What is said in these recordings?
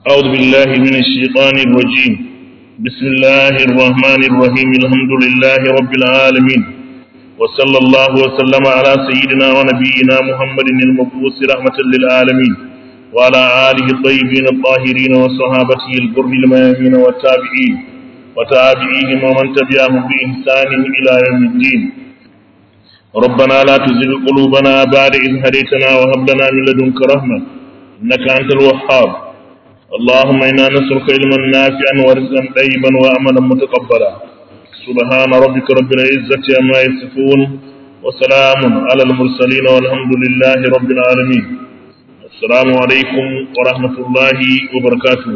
أعوذ بالله من الشيطان الرجيم. بسم الله الرحمن الرحيم. الحمد لله رب العالمين، وصلى الله وسلم على سيدنا ونبينا محمد المبعوث رحمة للعالمين وعلى آله الطيبين الطاهرين وصحابته الغر الميامين والتابعين وتابعيهم ومن تبعهم بإحسان إلى يوم الدين. ربنا لا تزغ قلوبنا بعد إذ هديتنا وهب لنا من لدنك رحمة إنك أنت الوهاب. اللهم إنا نسألك علما نافعا ورزقا طيبا وعملا متقبلا. سبحان ربك رب العزة عما يصفون وسلام على المرسلين والحمد لله رب العالمين. السلام عليكم ورحمة الله وبركاته.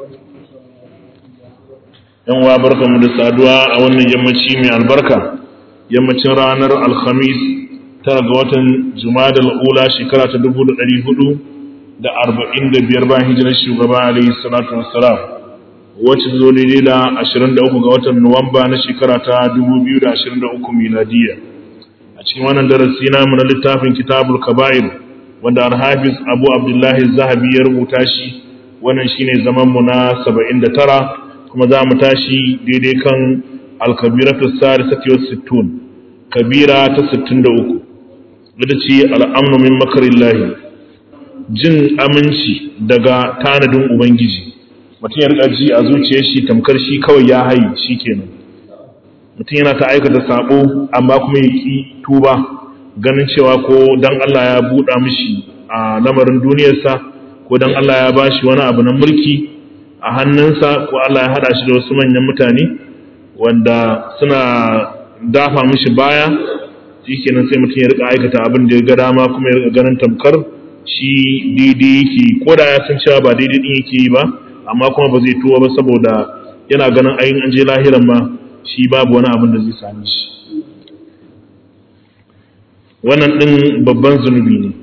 yan wa barkamu da saduwa a wannan yammaci mai albarka, yammacin ranar alhamis 9 ga watan jumadal ula shekara ta 1445 bayan hijirar shugaba alayhi salatu wassalam, wacce zo daidai da 23 ga watan nuwamba na shekara ta 2023 miladiya. A cikin wannan darasi namu na littafin kitabul kaba'ir wanda al-hafiz abu abdullahi zahabi ya rubuta shi, wannan shine zaman mu na 79 kuma za mu tashi daidai kan al-kabiratu sadisati wa sittun, kabira ta 63, ita ce al-amnu min makarillahi, jin aminci daga tanadin ubangiji. Mutum ya rika ji a zuciyar shi tamkar shi kawai ya hayi shikenan. Mutum yana ta aikata sabo amma kuma ya ki tuba, ganin cewa ko dan Allah ya buɗa mishi a lamarin duniyarsa, ko dan Allah ya bashi wani abu na mulki a hannunsa, ko Allah ya hada shi da wasu manyan mutane wanda suna dafa mishi baya, shikenan sai mutum ya rika aikata abin da ya ga dama, kuma ya rika ganin tamkar shi daidai yake, ko da ya san cewa ba daidai din yake yi ba, amma kuma ba zai tuwa ba saboda yana ganin ayin an je lahiran ma shi babu wani abin da zai sami shi. Wannan din babban zunubi ne.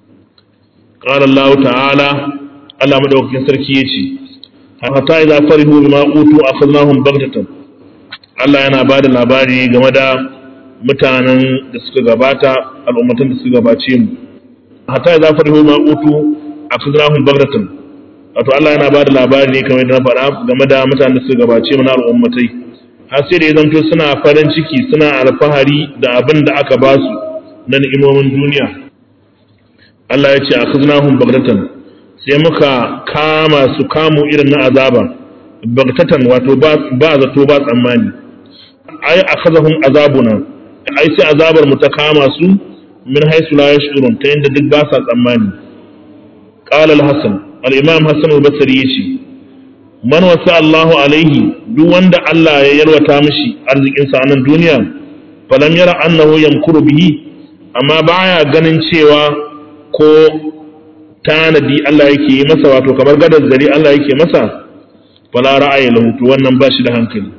Qala Allah ta'ala, Allah madaukakin sarki yace, hatta idza farihu bima utu akhadnahum baghtatan. Allah yana bada labari game da mutanen da suka gabata, al'ummatan da suka gabace mu. Hatta idza farihu bima utu akhadnahum baghtatan. Wato Allah yana bada labari ne kamar yadda na faɗa game da mutanen da suka gabace mu na al'ummatai. Har sai da ya zanto suna farin ciki, suna alfahari da abin da aka ba su na ni'imomin duniya. Allah ya ce akhadnahum baghtatan, sai muka kama su kamu irin na azaba, baghtatan wato ba zato ba tsammani. Ai akhadhahum azabuna, ai sai azabar mu ta kama su min haisu la yashurun, ta yanda duk ba sa tsammani. Qala al-Hasan, al-Imam Hassan al-Basri yace, man wasa Allahu alaihi, duk wanda Allah ya yalwata mishi arzikin sa nan duniya, falam yara annahu yamkuru bihi, amma baya ganin cewa ko tanadi Allah yake yi masa, wato kamar gadar zari Allah yake masa, fala ra'ayi lahu, to wannan ba shi da hankali.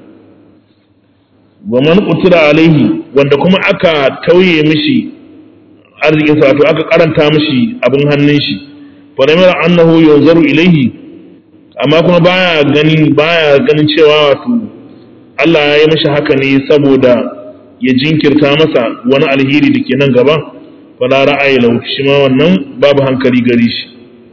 Wa man qutira alaihi, wanda kuma aka tauye mishi arzikin sa, wato aka karanta mishi abin hannun shi, falam yara annahu yunzaru ilaihi, amma kuma baya ganin cewa wato Allah ya yi mishi haka ne saboda ya jinkirta masa wani alheri da ke nan gaba, fala ra'ayi lahu, shi ma wannan babu hankali gare shi.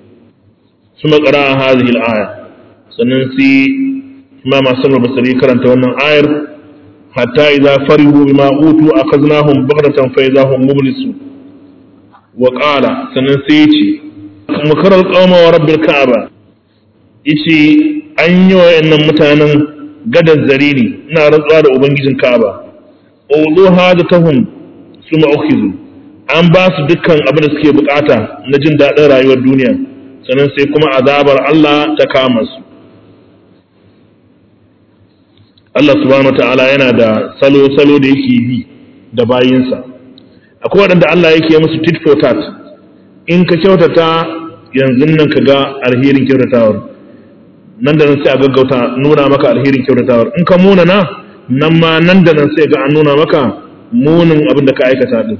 Suma qara'a hadhihi al-aya, sannan sai Imam Hassan al-Basri karanta wannan ayar, hatta idza farihu bima utu akhadnahum baghtatan fa idza hum mublisun. Wa qala, sannan sai yace, makaral qauma wa rabbil ka'aba, yace an yi wa yannan mutanen gadar zari ne, ina rantsuwa da ubangijin Ka'aba. Ulu hadatahum suma ukhizu, an ba su dukkan abin da suke bukata na jin daɗin rayuwar duniya, sannan sai kuma azabar Allah ta kama su. Allah subhanahu wataala yana da salo-salo da yake bi da bayinsa. Akwai waɗanda Allah yake musu tit for tat, in ka kyautata yanzu nan ka ga alherin kyautatawar, nan da nan sai a gaggauta nuna maka alherin kyautatawar. In ka munana, nan ma nan da nan sai ga an nuna maka munin abin da ka aikata din.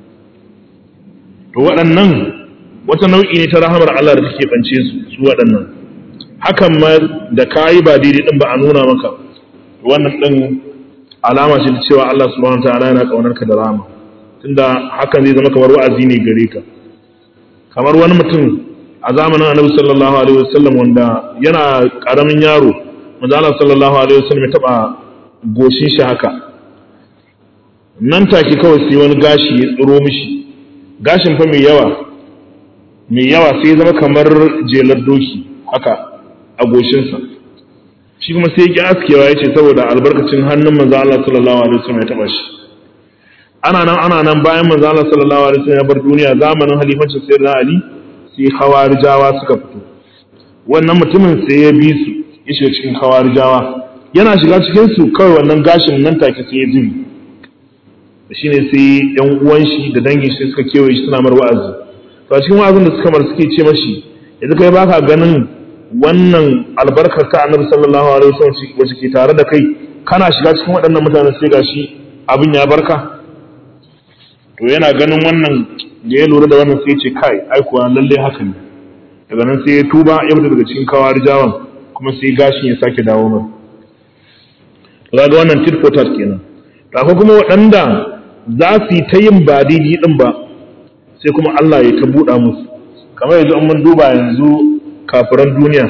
To waɗannan wata nau'i ne ta rahamar Allah da take bance su waɗannan. Hakan ma da kayi ba daidai din ba a nuna maka, wannan din alama ce ta cewa Allah subhanahu wataala yana kaunar ka da rahama, tunda hakan zai zama kamar wa'azi ne gare ka. Kamar wani mutum a zamanin Annabi sallallahu alaihi wasallam wanda yana karamin yaro manzo Allah sallallahu alaihi wasallam ya taba goshin shi haka nan take kawai sai wani gashi ya tsiro mishi gashin fa mai yawa sai ya zama kamar jelar doki haka a goshinsa shi kuma sai ya ki askewa ya ce saboda albarkacin hannun manzo Allah sallallahu alaihi wasallam ya taba shi ana nan bayan manzo Allah sallallahu alaihi wasallam ya bar duniya zamanin halifancin sayyidina Ali sai khawarijawa suka fito wannan mutumin sai ya bi su ya shiga cikin khawarijawa yana shiga cikin su kawai wannan gashin nan take sai ya zubi shine sai yan uwan shi da dangin shi suka kewaye shi suna mar wa'azi to a cikin wa'azin da suka mar suke ce mashi yanzu kai baka ganin wannan albarkar ta Annabi sallallahu alaihi wasallam wacce ke tare da kai kana shiga cikin waɗannan mutanen sai gashi abin ya barka to yana ganin wannan da ya lura da wannan sai ya ce kai ai kuwa lalle haka ne daga nan sai ya tuba ya fita daga cikin kawarijawan kuma sai gashin ya sake dawo mai to ga wannan tit for tat kenan to akwai kuma waɗanda za su yi ta yin ba daidai din ba sai kuma Allah ya ta buɗa musu kamar yanzu an mun duba yanzu kafiran duniya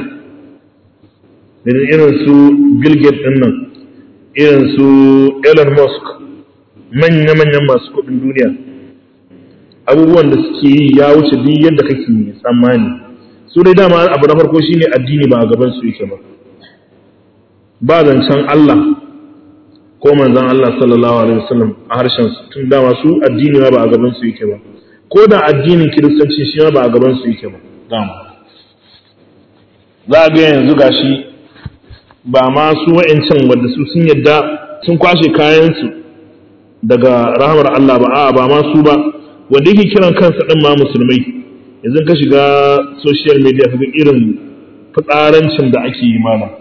irin su Bill Gates din nan irin su Elon Musk manya-manyan masu kuɗin duniya abubuwan da suke yi ya wuce duk yadda kake tsammani su dai dama abu na farko shine addini ba a gaban su yake ba zancen Allah ko manzon Allah sallallahu alaihi wasallam a harshen su tun dama su addini ba a gaban su yake ba ko da addinin kiristanci shi ba a gaban su yake ba dama za ga yanzu gashi ba ma su wa'ancan wanda su sun yadda sun kwashe kayan su daga rahmar Allah ba a'a ba ma su ba wanda yake kiran kansa din ma musulmai yanzu ka shiga social media kaga irin fitsarancin da ake yi mana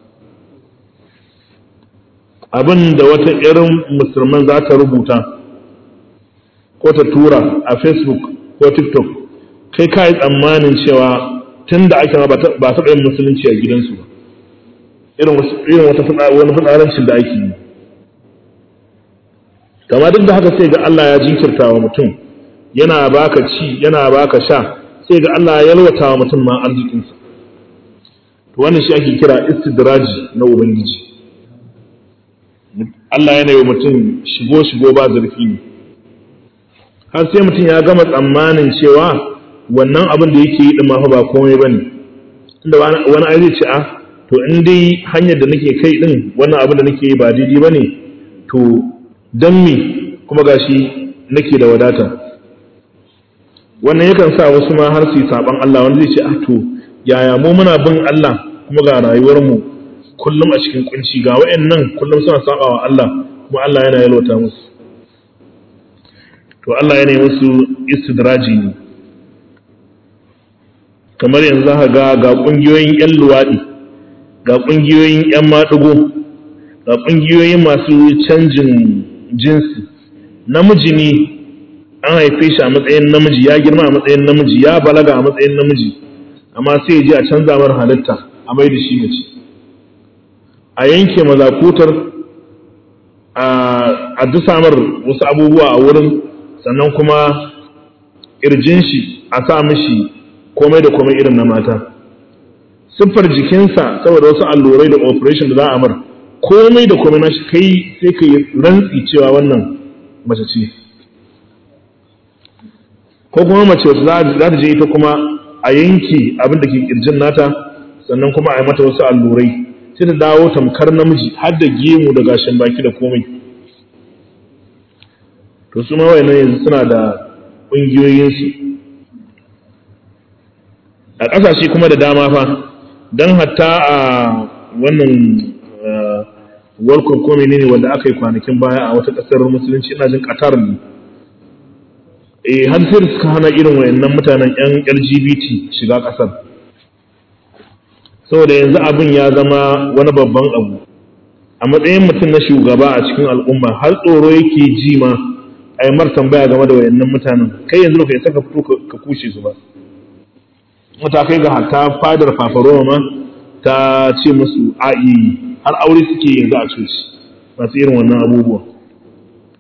abin da wata irin musulman za ta rubuta ko ta tura a Facebook ko TikTok kai ka yi tsammanin cewa tun da ake ma ba taɓa yin musulunci a gidansu ba irin wani fitsarancin da ake yi kama duk da haka sai ga Allah ya jinkirta wa mutum yana baka ci yana baka sha sai ga Allah ya yalwata wa mutum ma arzikinsa to wannan shi ake kira istidraji na ubangiji Allah yana yi wa mutum shigo ba zurfi ne har sai mutum ya gama tsammanin cewa wannan abin da yake yi din ma fa ba komai bane tunda wani ai zai ce to in dai hanyar da nake kai din wannan abin da nake yi ba daidai bane to dan me kuma gashi nake da wadata wannan yakan sa wasu ma har su yi saban Allah wanda zai ce to yaya mu muna bin Allah kuma ga rayuwar mu kullum a cikin kunci ga wayannan kullum suna saba wa Allah kuma Allah yana yalwata musu to Allah yana yi musu istidraji ne kamar yanzu ga kungiyoyin yan luwadi ga kungiyoyin yan madugo ga kungiyoyin masu canjin jinsi namiji ne an haife shi a matsayin namiji ya girma a matsayin namiji ya balaga a matsayin namiji amma sai ya je a canza mar halitta a mai da shi mace a yanke mazakutar a dusamar wasu abubuwa a wurin sannan kuma ƙirjin shi a sa mishi komai da komai irin na mata siffar jikinsa saboda wasu allurai da operation da za a mar komai da komai na shi kai sai ka yi rantsi cewa wannan mace ce ko kuma mace wacce za ta je ita kuma a yanke abin da ke ƙirjin nata sannan kuma a yi mata wasu allurai sai ta dawo tamkar namiji har da gemu da gashin baki da komai to su ma wayannan yanzu suna da ƙungiyoyinsu a ƙasashe kuma da dama fa don hatta a wannan World Cup ko menene wanda aka yi kwanakin baya a wata ƙasar musulunci ina jin Qatar ne har sai suka hana irin wayannan mutanen yan LGBT shiga ƙasar saboda yanzu abin ya zama wani babban abu a matsayin mutum na shugaba a cikin al'umma har tsoro yake ji ma a yi mar tambaya game da wayannan mutanen kai yanzu ba ka isa ka fito ka kushe su ba matakai ga hatta fadar fafaroma ma ta ce musu a'i har aure suke yanzu a coci masu irin wannan abubuwa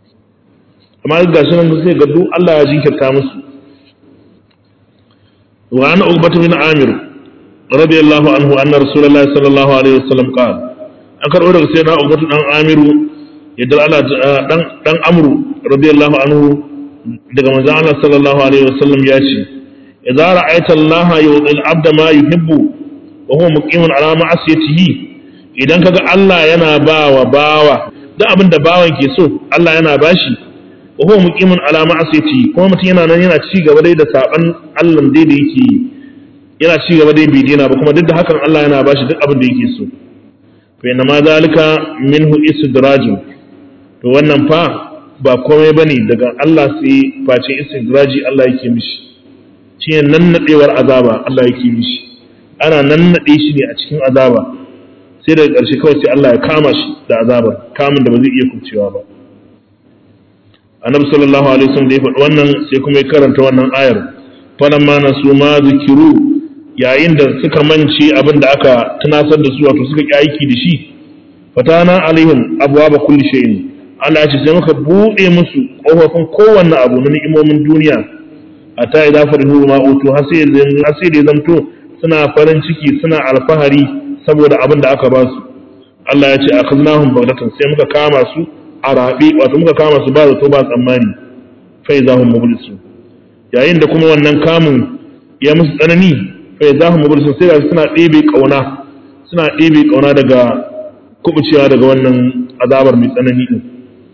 amma ga shi nan sai ga duk Allah ya jinkirta musu wa an uqbah bin amir radiyallahu anhu anna rasulullahi sallallahu alaihi wasallam qala an karɓo daga sai na uqbah dan amiru yadda Allah dan amru radiyallahu anhu daga manzon Allah sallallahu alaihi wasallam ya ce idza ra'aita Allah yu'til abda ma yuhibbu wa huwa muqimun ala ma'asiyatihi idan kaga Allah yana bawa duk abin da bawan ke so Allah yana bashi wa huwa muqimun ala ma'asiyatihi kuma mutum yana nan yana ci gaba dai da saban Allah dai da yake yana ci gaba dai bai dena ba kuma duk da hakan Allah yana bashi duk abin da yake so fa inna ma zalika minhu istidrajun to wannan fa ba komai bane daga Allah sai face istidraji Allah yake mishi shine nannadewar azaba Allah yake mishi ana nannade shi ne a cikin azaba sai daga ƙarshe kawai sai Allah ya kama shi da azabar kamun da ba zai iya kubcewa ba annabi sallallahu alaihi wasallam da ya faɗi wannan sai kuma ya karanta wannan ayar falamma nasu ma zikiru yayin da suka mance abin da aka tunasar da su wato suka ki aiki da shi fatana alaihim abwaaba kulli shay'in Allah ya ce sai muka bude musu kofofin kowanne abu na ni'imomin duniya ata idza farihu ma utu hasir da zamto suna farin ciki suna alfahari saboda abin da aka ba su Allah ya ce akhadnahum baghtatan sai muka kama su a rabi wato muka kama su ba zato ba tsammani fa idahum mublisun yayin da kuma wannan kamun ya musu tsanani fa idahum mublisun sai suna ɗebe kauna daga kubucewa daga wannan azabar mai tsanani din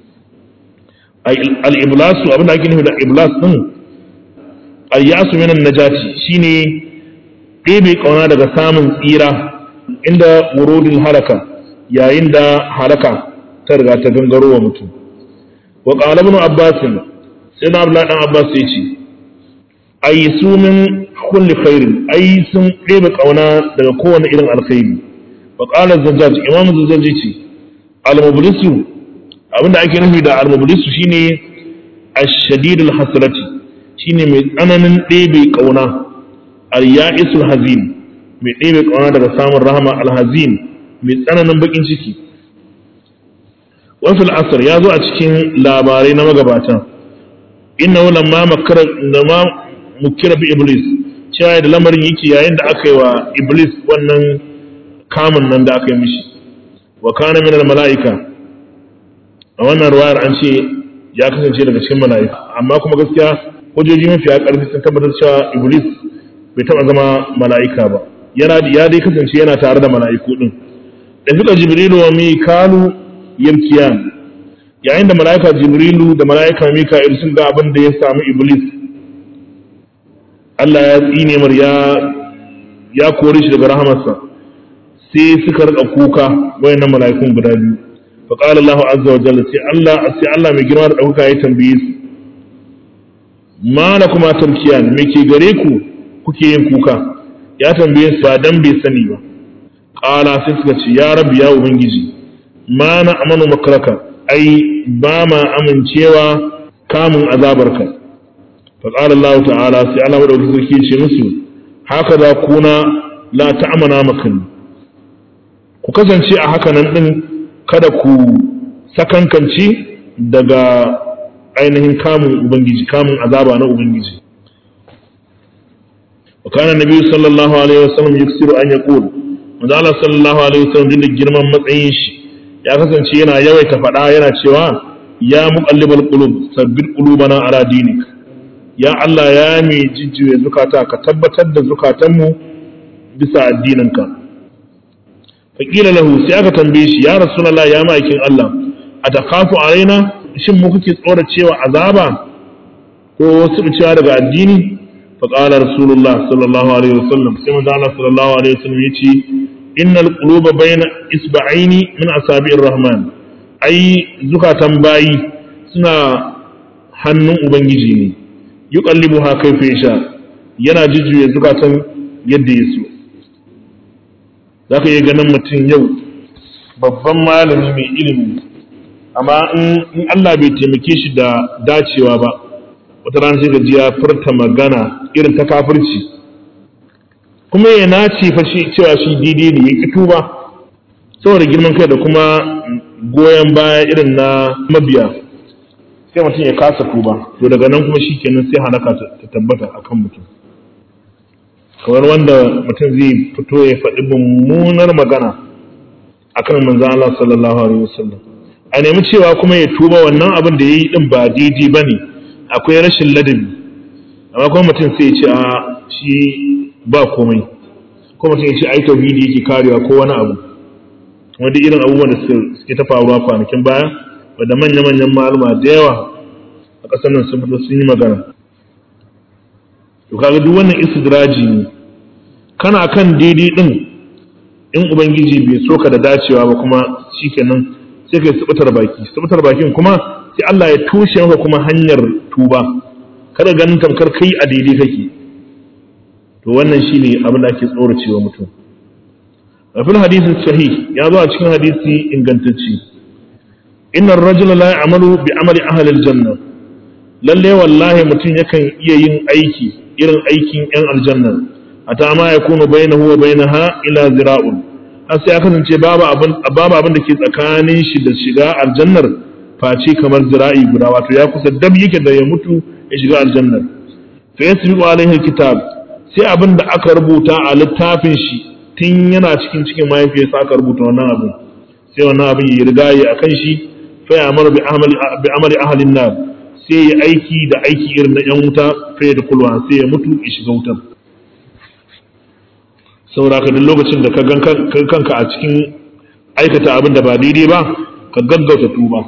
al-iblasu abin da ake nufi da iblas din al-yasu minan najati shine ɗebe kauna daga samun tsira inda wurudin halaka yayin da halaka ta riga ta gangaro wa mutum wa qala ibn abbas sai na abdullah dan abbas ya ce ay su min kulli khairin ay sun ɗebe kauna daga kowane irin alkhairi wa qala zajjaj imam zajjaj ce al-mublisu abinda ake nufi da al-mublisu shine ash-shadidul hasrati shine mai tsananin ɗebe kauna al-ya'isul hazin mai ɗebe ƙauna daga samun rahama al-hazin mai tsananin bakin ciki wasu al'asar ya zo a cikin labarai na magabata inna lamma mukira bi iblis cewa da lamarin yake yayin da aka yi wa iblis wannan kamun nan da aka yi mishi wa kana min al-mala'ika a wannan ruwayar an ce ya kasance daga cikin mala'ika amma kuma gaskiya hujjoji mafiya ƙarfi sun tabbatar cewa iblis bai taɓa zama mala'ika ba ya dai kasance yana tare da mala'iku din da suka jibrilu wa mikalu yamkiyan yayin da mala'ika jibrilu da mala'ika mika'il sun ga abin da ya samu iblis Allah ya tsine mar ya kore shi daga rahamarsa sai suka rika kuka wayannan mala'ikun guda biyu fa qala Allahu azza wa jalla sai Allah mai girma da dauka ya tambaye su ma lakuma tamkiyan me ke gare ku kuke yin kuka ya tambaye su ba dan bai sani ba qala sai suka ce ya rabbi ya ubangiji ma na amanu makraka ai ba ma amincewa kamun azabarka fa qala Allah ta'ala sai Allah madauki sarki ce musu haka za kuna la ta'amana makan ku kasance a haka nan din kada ku sakankanci daga ainihin kamun ubangiji kamun azaba na ubangiji وكان النبي صلى الله عليه وسلم يكثر أن يقول manzo Allah sallallahu alaihi wasallam din girman matsayin shi ya kasance yana yawaita fada yana cewa ya muqallibal qulub sabbit qulubana ala dinik ya Allah ya mai jijjiwe zukata ka tabbatar da zukatanmu bisa addininka faqila lahu sai aka tambaye shi ya rasulullah ya ma'aikin Allah atakhafu alaina shin mu kuke tsora cewa azaba ko wasu cewa daga addini فقال رسول الله صلى الله عليه وسلم كما قال صلى الله عليه وسلم يتي إن القلوب بين إصبعين من أصابع الرحمن أي زكاة باي سنا hannun ubangiji ne yuqallibuha kayfa yasha yana jujjuya zukatan yadda ya so zaka iya ganin mutum yau babban malami mai ilimi amma in Allah bai taimake shi da dacewa ba wata rana sai gaji ya furta magana irin ta kafirci kuma ya nace fa shi cewa shi daidai ne ya kitu ba saboda girman kai da kuma goyon baya irin na mabiya sai mutum ya kasa tuba to daga nan kuma shikenan sai halaka ta tabbata akan mutum kamar wanda mutum zai fito ya faɗi mummunar magana akan manzo Allah sallallahu alaihi wasallam a nemi cewa kuma ya tuba wannan abin da yayi din ba daidai bane akwai rashin ladabi amma kuma mutum sai ya ce a shi ba komai ko mutum ya ce ai tauhidi yake karewa ko wani abu wanda irin abubuwan da suke ta faruwa kwanakin baya wanda manya-manyan malama da yawa a ƙasar nan sun yi magana to kaga duk wannan istidraji ne kana kan daidai din in ubangiji bai so ka da dacewa ba kuma shikenan sai kai tsubutar bakin kuma sai Allah ya tushe maka kuma hanyar tuba kada ganin tamkar kai a daidai kake to wannan shine abin da ake tsoracewa mutum a fil hadisin sahih ya zo a cikin hadisi ingantacce inna ar-rajula la ya'malu bi amali ahli al-janna lalle wallahi mutum yakan iya yin aiki irin aikin yan aljanna ata ma yakunu bainahu wa bainaha ila zira'un har sai aka kasance babu abin da ke tsakanin shi da shiga aljannar face kamar zira'i guda wato ya kusa dab yake da ya mutu ya shiga aljannar fa yasbiqu alaihi alkitab sai abin da aka rubuta a littafin shi tun yana cikin mahaifiyarsa aka rubuta wannan abin sai wannan abin ya riga ya akan shi fa ya amara bi amali ahli an-nar sai ya aiki da aiki irin na yan wuta fa ya dukulwa sai ya mutu ya shiga wutar saboda ka duk lokacin da ka gan kanka a cikin aikata abin da ba daidai ba ka gaggauta tuba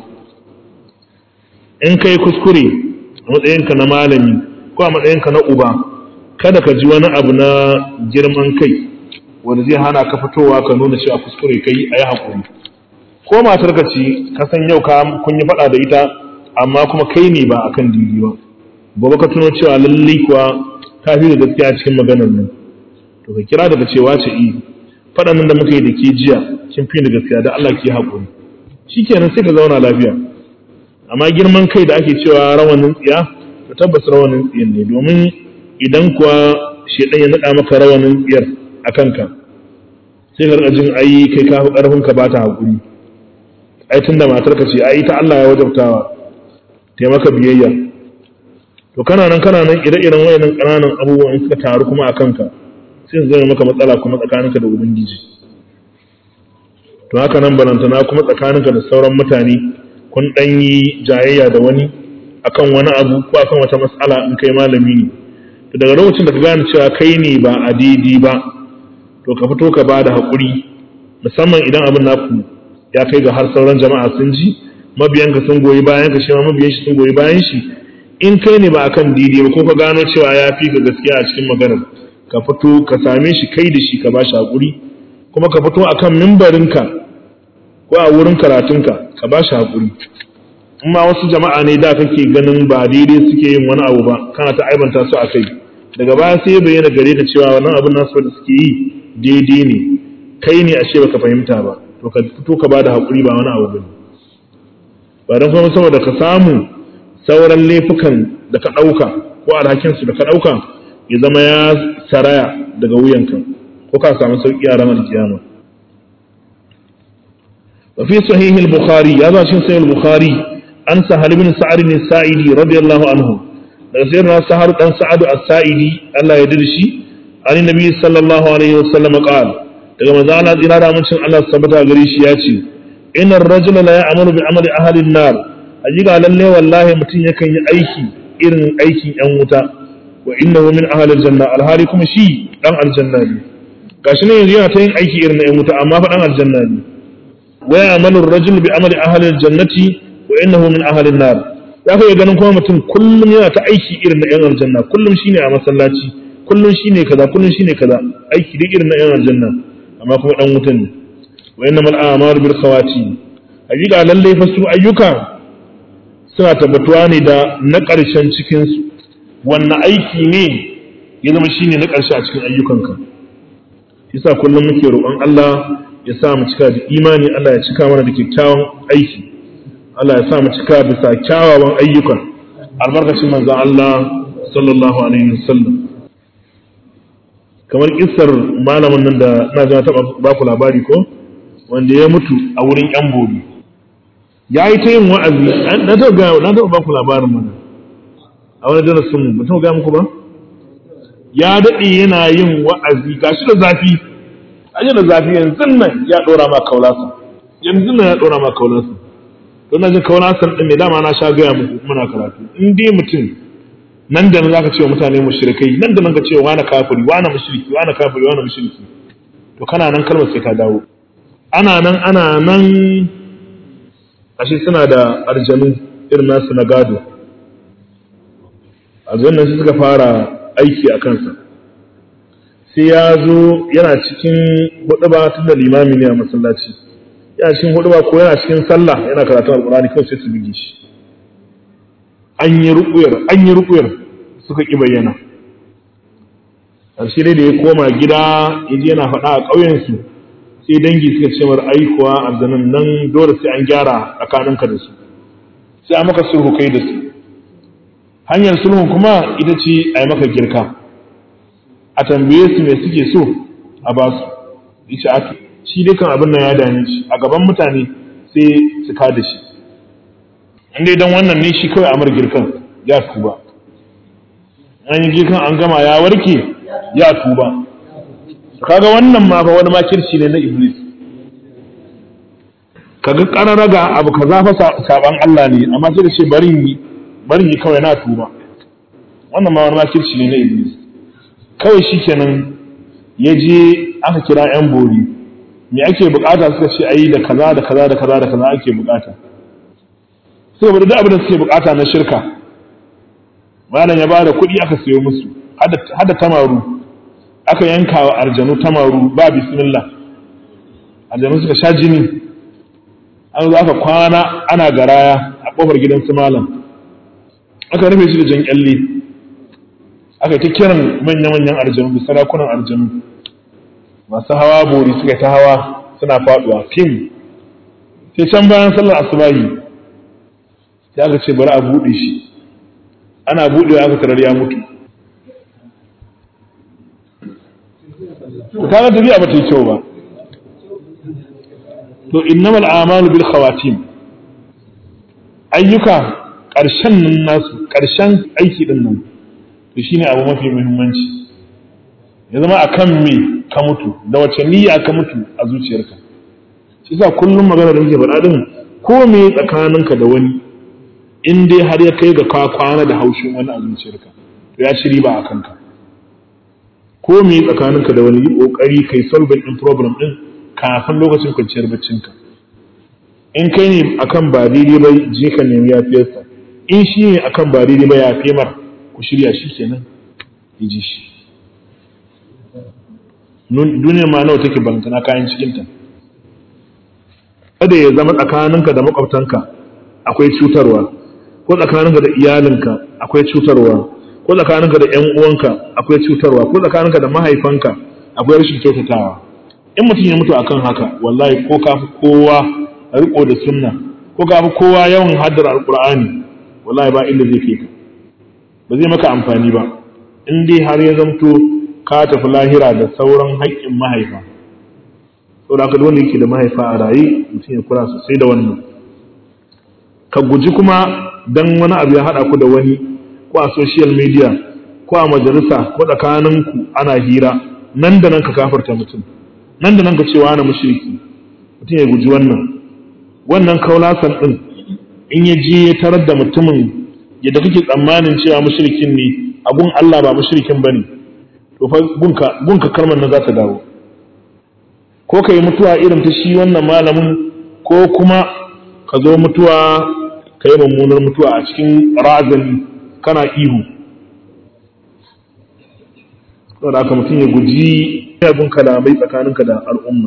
in kai kuskure a matsayinka na malami ko a matsayinka na uba kada ka ji wani abu na girman kai wanda zai hana ka fitowa ka nuna cewa kuskure kai a yi haƙuri ko matar ka ce ka san yau kun yi faɗa da ita amma kuma kai ne ba akan daidai ba gobe ka tuno cewa lallai kuwa ka fi da gaskiya cikin maganar nan to ka kira daga cewa ce faɗan nan da muka yi da ke jiya kin fi da gaskiya da Allah ke haƙuri shikenan sai ka zauna lafiya amma girman kai da ake cewa rawanin tsiya to tabbas rawanin tsiyan ne domin idan kuwa shedan ya naɗa maka rawanin tsiyar a kanka sai ka rika jin ai kai ka fi ƙarfin ka ba ta haƙuri ai tunda matar ka ce ai ta Allah ya wajabtawa taimaka biyayya to kana nan ire-iren wayannan ƙananan abubuwan suka taru kuma a kanka sai su zama maka matsala kuma tsakaninka da ubangiji to haka nan balantana kuma tsakaninka da sauran mutane kun dan yi jayayya da wani akan wani abu ko akan wata matsala in kai malami ne to daga lokacin da ka gane cewa kai ne ba a daidai ba to ka fito ka bada haƙuri musamman idan abin naku ya kai ga har sauran jama'a sun ji mabiyanka sun goyi bayan ka shi ma mabiyan shi sun goyi bayan shi in kai ne ba akan daidai ba ko ka gano cewa ya fi ka gaskiya a cikin maganar ka fito ka same shi kai da shi ka ba shi haƙuri kuma ka fito akan mimbarinka ko a wurin karatunka ka ba shi haƙuri in ma wasu jama'a ne da kake ganin ba daidai suke yin wani abu ba kana ta aibanta su a kai daga baya sai bayyana gare ka cewa wannan abin nasu da suke yi daidai ne kai ne ashe baka fahimta ba to ka fito ka ba da haƙuri ba wani abu bane ba don kuma saboda ka samu sauran laifukan da ka ɗauka ko alhakinsu da ka ɗauka ya zama ya saraya daga wuyanka ko ka samu sauƙi a ranar kiyama wa fi sahih al-bukhari ya zo cikin sahih al-bukhari an sahal ibn sa'd as-sa'idi radiyallahu anhu daga sayyidina sahar dan sa'ad as-sa'idi Allah ya yarda shi an nabi sallallahu alaihi wasallam qala daga manzo Allah tsira da mutum Allah sabata gare shi ya ce inna ar-rajula la ya'malu bi amali ahli an-nar ajiga lalle wallahi mutum yakan yi aiki irin aikin yan wuta wa innahu min ahli al-janna alhali kuma shi dan aljanna ne gashi ne yanzu yana ta yin aiki irin na yan wuta amma fa dan aljanna ne wa ya'malu ar-rajulu bi amali ahli al-jannati wa innahu min ahli an-nar ya kai ganin kuma mutum kullum yana ta aiki irin na yan aljanna kullum shine a masallaci kullum shine kaza aiki da irin na yan aljanna amma kuma dan wuta ne wa innamal a'malu bil khawati hakika lalle fa su ayyuka suna tabbatuwa ne da na ƙarshen cikin su wannan aiki ne ya zama shine na ƙarshe a cikin ayyukanka yasa kullum muke roƙon Allah ya sa mu cika da imani Allah ya cika mana da kyakkyawan aiki Allah ya sa mu cika bisa kyawawan ayyuka albarkacin manzon Allah sallallahu alaihi wasallam kamar kissar malamin nan da na ga ta ba ku labari ko wanda ya mutu a wurin yan bobi yayi ta yin wa'azi na ta ba ku labarin mana a wani darasin mu mutum ga muku ba ya daɗe yana yin wa'azi gashi da zafi aje da zafi yanzu nan ya ɗora ma kaulasa don na jin kaulasan ɗin ne dama na sha gaya muku muna karatu in dai mutum nan da nan zaka ce wa mutane mushrikai nan da nan ka ce wa na kafiri wa na mushriki wa na kafiri wa na mushriki to kana nan kalmar sai ka dawo ana nan ashe suna da arjanu irin nasu na gado aljannan sai suka fara aiki a kansa sai ya zo yana cikin huɗuba tun da limami ne a masallaci yana cikin huɗuba ko yana cikin sallah yana karatun alƙur'ani kawai sai su buge shi an yi ruƙuyar suka ƙi bayyana ƙarshe dai da ya koma gida ya je yana faɗa a ƙauyensu sai dangi suka ce mar aikuwa aljannan nan dole sai an gyara tsakaninka da su sai a maka sulhu kai da su hanyar sulhun kuma ita ce a yi maka girka a tambaye su mai suke so a ba su ita ake shi dukan abin nan ya dame shi a gaban mutane sai su ka da shi inda idan wannan ne shi kawai amar girkan ya tuba an yi girkan an gama ya warke ya tuba kaga wannan ma fa wani makirci ne na iblis kaga kararraga abu kaza fa saban Allah ne amma sai ka ce bari yi kawai na tuba wannan ma wani makirci ne na iblis kawai shikenan ya je aka kira yan bori me ake bukata suka ce ayi da kaza da kaza da kaza da kaza ake bukata sai bari da abin da suke bukata na shirka malam ya bada kuɗi aka sayo musu hada tamaru aka yanka wa arjanu tamaru ba bismillah arjanu suka sha jini an zo aka kwana ana garaya a kofar gidan su malam aka rufe shi da jan kyalle aka ta kiran manya-manyan arjanu da sarakunan arjanu masu hawa bori suka ta hawa suna faduwa fim sai can bayan sallar asubahi sai aka ce bari a buɗe shi ana buɗewa aka tarar ya mutu kaga tafiya ba ta yi kyau ba to innamal a'malu bil khawatim ayyuka ƙarshen nan nasu ƙarshen aiki din nan to shine abu mafi muhimmanci ya zama akan me ka mutu da wace niyya ka mutu a zuciyarka shi yasa kullum magana da muke faɗa din ko me tsakaninka da wani in dai har ya kai ga ka kwana da haushin wani a zuciyarka to ya ci riba a kanka ko me tsakaninka da wani yi kokari kai solve din problem din kafin lokacin kwanciyar baccinka in kai ne akan ba daidai ba je ka nemi yafiyarsa in shi ne akan ba daidai ba yafe mar ku shirya shi kenan ya ji shi duniyar ma nawa take balantana kayan cikinta kada ya zama tsakaninka da makwabtanka akwai cutarwa ko tsakaninka da iyalinka akwai cutarwa ko tsakaninka da ƴan uwanka akwai cutarwa ko tsakaninka da mahaifanka akwai rashin kyautatawa in mutum ya mutu akan haka wallahi ko kafi kowa riko da sunna ko kafi kowa yawan haddar alqur'ani wallahi ba inda zai kai ka ba zai maka amfani ba in dai har ya zamto ka tafi lahira da sauran haƙƙin mahaifa saboda haka wanda yake da mahaifa a raye mutum ya kula sosai da wannan ka guji kuma dan wani abu ya haɗa ku da wani ko a social media ko a majalisa ko tsakaninku ana hira nan da nan ka kafarta mutum nan da nan ka cewa ana mushriki mutum ya guji wannan kaulasan din in ya je ya tarar da mutumin yadda kake tsammanin cewa mushrikin ne a gun Allah ba mushrikin bane to fa gunka kalmar nan za ta dawo ko kai mutuwa irin ta shi wannan malamin ko kuma ka zo mutuwa ka yi mummunar mutuwa a cikin razani kana ihu saboda haka mutum ya guji yagun kalamai tsakaninka da al'umma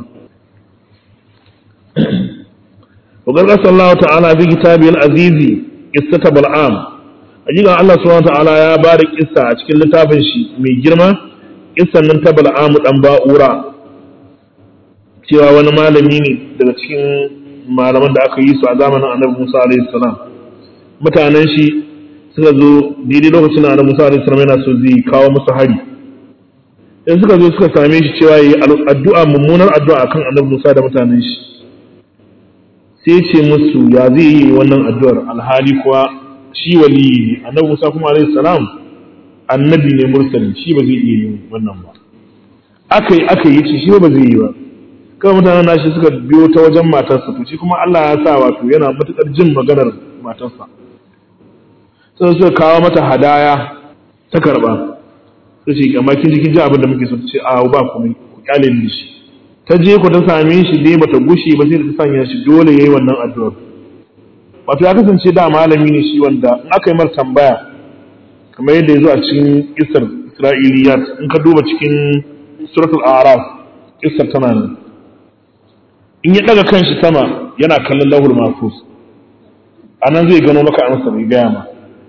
وقال قال الله تعالى في كتابه العزيز قصة بلعام أجيغا الله سبحانه وتعالى يا بارك قصة أشكال لتافن شي مي جرما قصة ننتا بلعام الأنباؤورا cewa wani malami ne daga cikin malaman da aka yi su a zamanin annabi Musa alaihi salam mutanen shi suka zo daidai lokacin da annabi Musa alaihi salam yana so zai kawo musu hari sai suka zo suka same shi cewa yi addu'a mummunar addu'a akan annabi Musa da mutanen shi sai ce musu ya zai yi wannan addu'ar alhali kuwa shi waliyi ne annabi Musa kuma alaihi salam annabi ne mursali shi ba zai iya yin wannan ba. Aka yi shi ba zai yi ba. Kawai mutanen nashi suka biyo ta wajen matarsa to shi kuma Allah ya sa wato yana matuƙar jin maganar matarsa. Sai suka kawo mata hadaya ta karba. Sai ce amma kin ji abin da muke so ce a ba ku kyale ni shi. Ta je ku ta same shi dai bata gushe ba sai ta sanya shi dole yayi wannan addu'ar. Wato ya kasance da malami ne shi wanda in aka yi mar tambaya kamar yadda ya zo a cikin Isar Isra'iliyat in ka duba cikin Suratul A'raf Isar tana nan. In ya daga kanshi sama yana kallon Lauhul Mahfuz. Anan zai gano maka amsa bai gaya ma.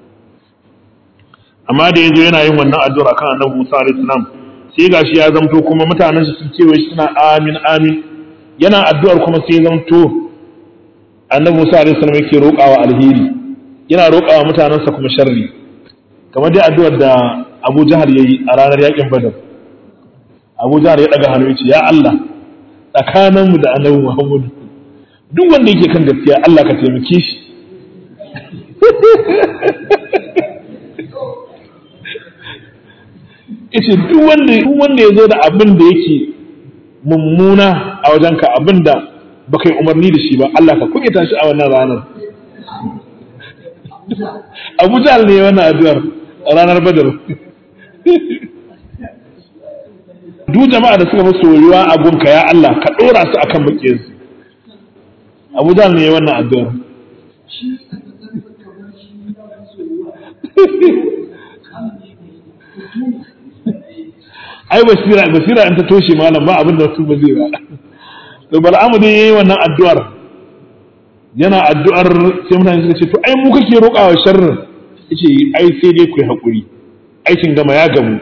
Amma da yazo yana yin wannan addu'ar akan Annabi Musa alaihi salam sai gashi ya zamto kuma mutanen shi sun kewaye shi suna amin amin yana addu'ar kuma sai ya zamto Annabi Musa alaihi salam yake roƙawa alheri yana roƙawa mutanansa kuma sharri kamar dai addu'ar da Abu Jahal yayi a ranar yakin Badar. Abu Jahal ya daga hannu yace ya Allah tsakaninmu da Annabi Muhammad duk wanda yake kan gaskiya Allah ka taimake shi. Yace duk wanda ya zo da abin da yake mummuna a wajenka abin da baka yi umarni da shi ba Allah ka kunyata shi a wannan ranar. Abu Jahl ne wannan addu'ar a ranar Badar. Duk jama'a da suka fi soyuwa a gunka ya Allah ka ɗora su akan makiyarsu. Abu Jahl ne wannan addu'ar. Ai basira in ta toshe malam ba abin da su ba zai ba. To Bal'amu dai yayi wannan addu'ar. Yana addu'ar sai mutane suka ce to ai mu kake roƙawa sharrin. Yace ai sai dai ku yi hakuri. Aikin gama ya gamu.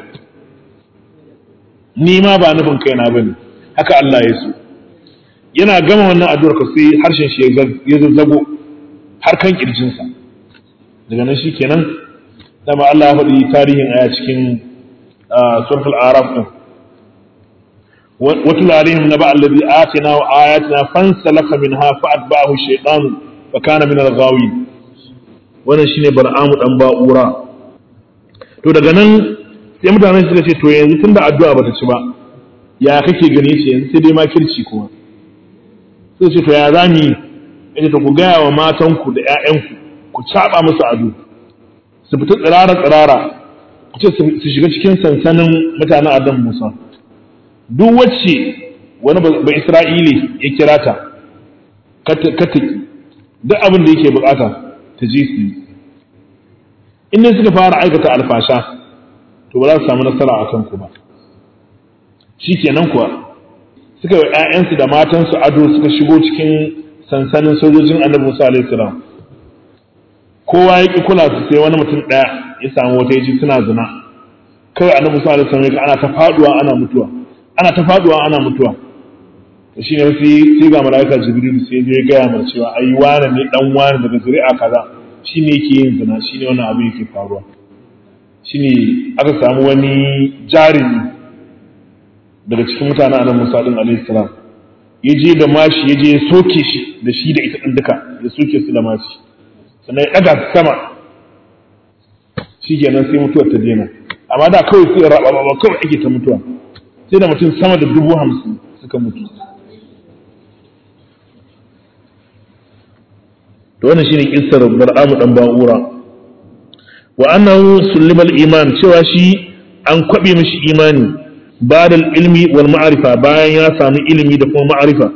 Ni ma ba nufin kaina bane. Haka Allah ya so. Yana gama wannan addu'ar ka sai harshen shi ya zazzago har kan kirjinsa. Daga nan shikenan dama Allah ya faɗi tarihin aya cikin سورة الأعراف واتل عليهم نبأ الذي آتيناه آياتنا فانسلخ منها فأتبعه الشيطان فكان من الغاوين wannan shine Bal'amu dan Ba'ura. To daga nan sai mutane suka ce to yanzu tunda addu'a bata ci ba ya kake gani ce yanzu sai dai makirci kuma sai ce to ya zami yace to ku gaya wa matanku da ƴaƴanku ku caba musu ado su fita tsirara ce su shiga cikin sansanin mutanen Adam Musa duk wacce wani ba Isra'ili ya kira ta kataki duk abin da yake bukata ta je su in ne suka fara aikata alfasha to ba za su samu nasara a kanku ba shikenan kuwa suka yi ƴaƴansu da matansu ado suka shigo cikin sansanin sojojin Annabi Musa alaihi salam kowa ya ki kula su sai wani mutum ɗaya ya samu wata yaji suna zina kawai Annabi Musa alaihi salam ana ta faduwa ana mutuwa to shine sai ga malaika Jibril sai ya ga ya cewa ai wani ne dan wani daga zuri'a kaza shine yake yin zina shine wannan abu yake faruwa shine aka samu wani jarumi daga cikin mutanen Annabi Musa alaihi salam yaje da mashi yaje ya soke shi da shi da ita din duka ya soke su da mashi sannan ya daga sama shi kenan sai mutuwar ta daina amma da kawai sai raba kawai ake ta mutuwa sai da mutum sama da 50,000 suka mutu to wannan shine kissar Bal'amu dan Ba'ura wa annahu sullimal iman cewa shi an kwabe mishi imani badal ilmi wal ma'rifa bayan ya samu ilimi da kuma ma'rifa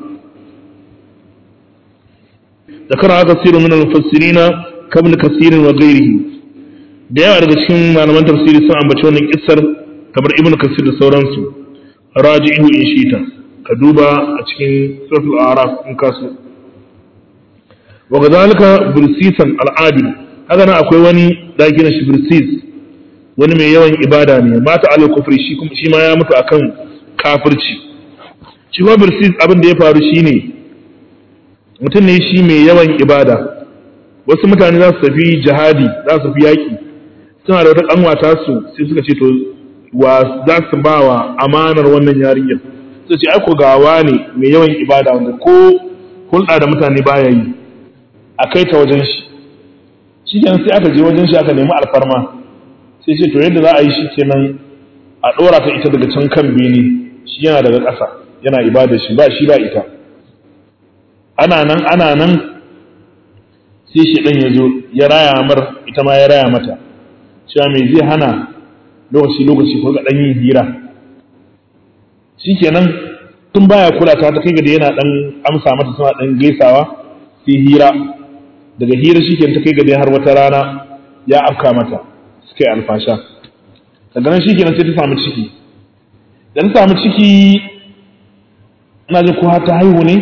ذكر هذا كثير من المفسرين كابن كثير وغيره da yawa daga cikin malaman tafsiri sun ambaci wannan kissar kamar ibnu kasir da sauransu raji'u in shita ka duba a cikin suratul a'raf in kasu wa kadhalika birsisan al-abid haka nan akwai wani da gina shi birsis wani mai yawan ibada ne mata al kufri shi ma ya mutu akan kafirci shi ma birsis abin da ya faru shine mutum ne shi mai yawan ibada wasu mutane za su tafi jihadi za su fi yaƙi suna da wata ƙanwata su sai suka ce to wa za su ba wa amanar wannan yarinyar sai ce ai ko gawa ne mai yawan ibada wanda ko hulɗa da mutane baya yi a kai ta wajen shi shi kenan sai aka je wajen shi aka nemi alfarma sai ce to yadda za a yi shi kenan a ɗora ta ita daga can kan bene, shi yana daga ƙasa yana ibada shi ba ita. Ana nan sai shedan ya zo ya raya mar, ita ma ya raya mata cewa me zai hana lokaci ko ga dan yin hira. Shikenan tun baya kula ta kai ga da yana dan amsa mata, suna dan gaisawa sai hira, daga hira shikenan ta kai ga har wata rana ya afka mata suka yi alfasha. Daga nan shikenan sai ta samu ciki. Da ta samu ciki ina jin ko har ta haihu ne,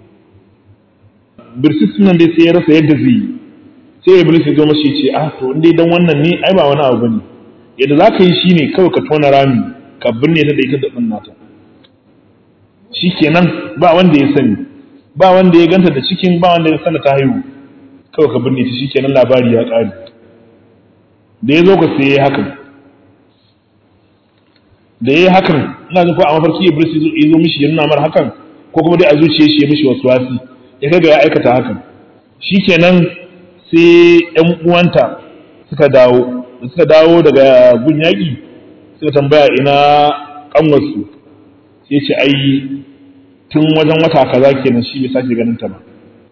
Birsis nan dai sai ya rasa yadda zai yi, sai Iblis ya zo mashi ce to in dai dan wannan ne ai ba wani abu bane, yadda za ka yi shine kawai ka tona rami ka binne ta da ita da ɗan nata. Shikenan ba wanda ya sani, ba wanda ya ganta da cikin, ba wanda ya sana ta haihu, kawai ka binne ta, shikenan labari ya ƙare. Da ya zo ka sai ya hakan, da ya yi hakan ina jin ko a mafarki Iblis ya zo mishi ya nuna mar hakan, ko kuma dai a zuciya shi ya mishi wasu wasi ya kaga ya aikata hakan. Shikenan sai ƴan uwanta suka dawo daga gun yaƙi, suka tambaya ina ƙanwarsu, sai ce ai tun wajen wata kaza kenan shi bai sake ganin ta ba.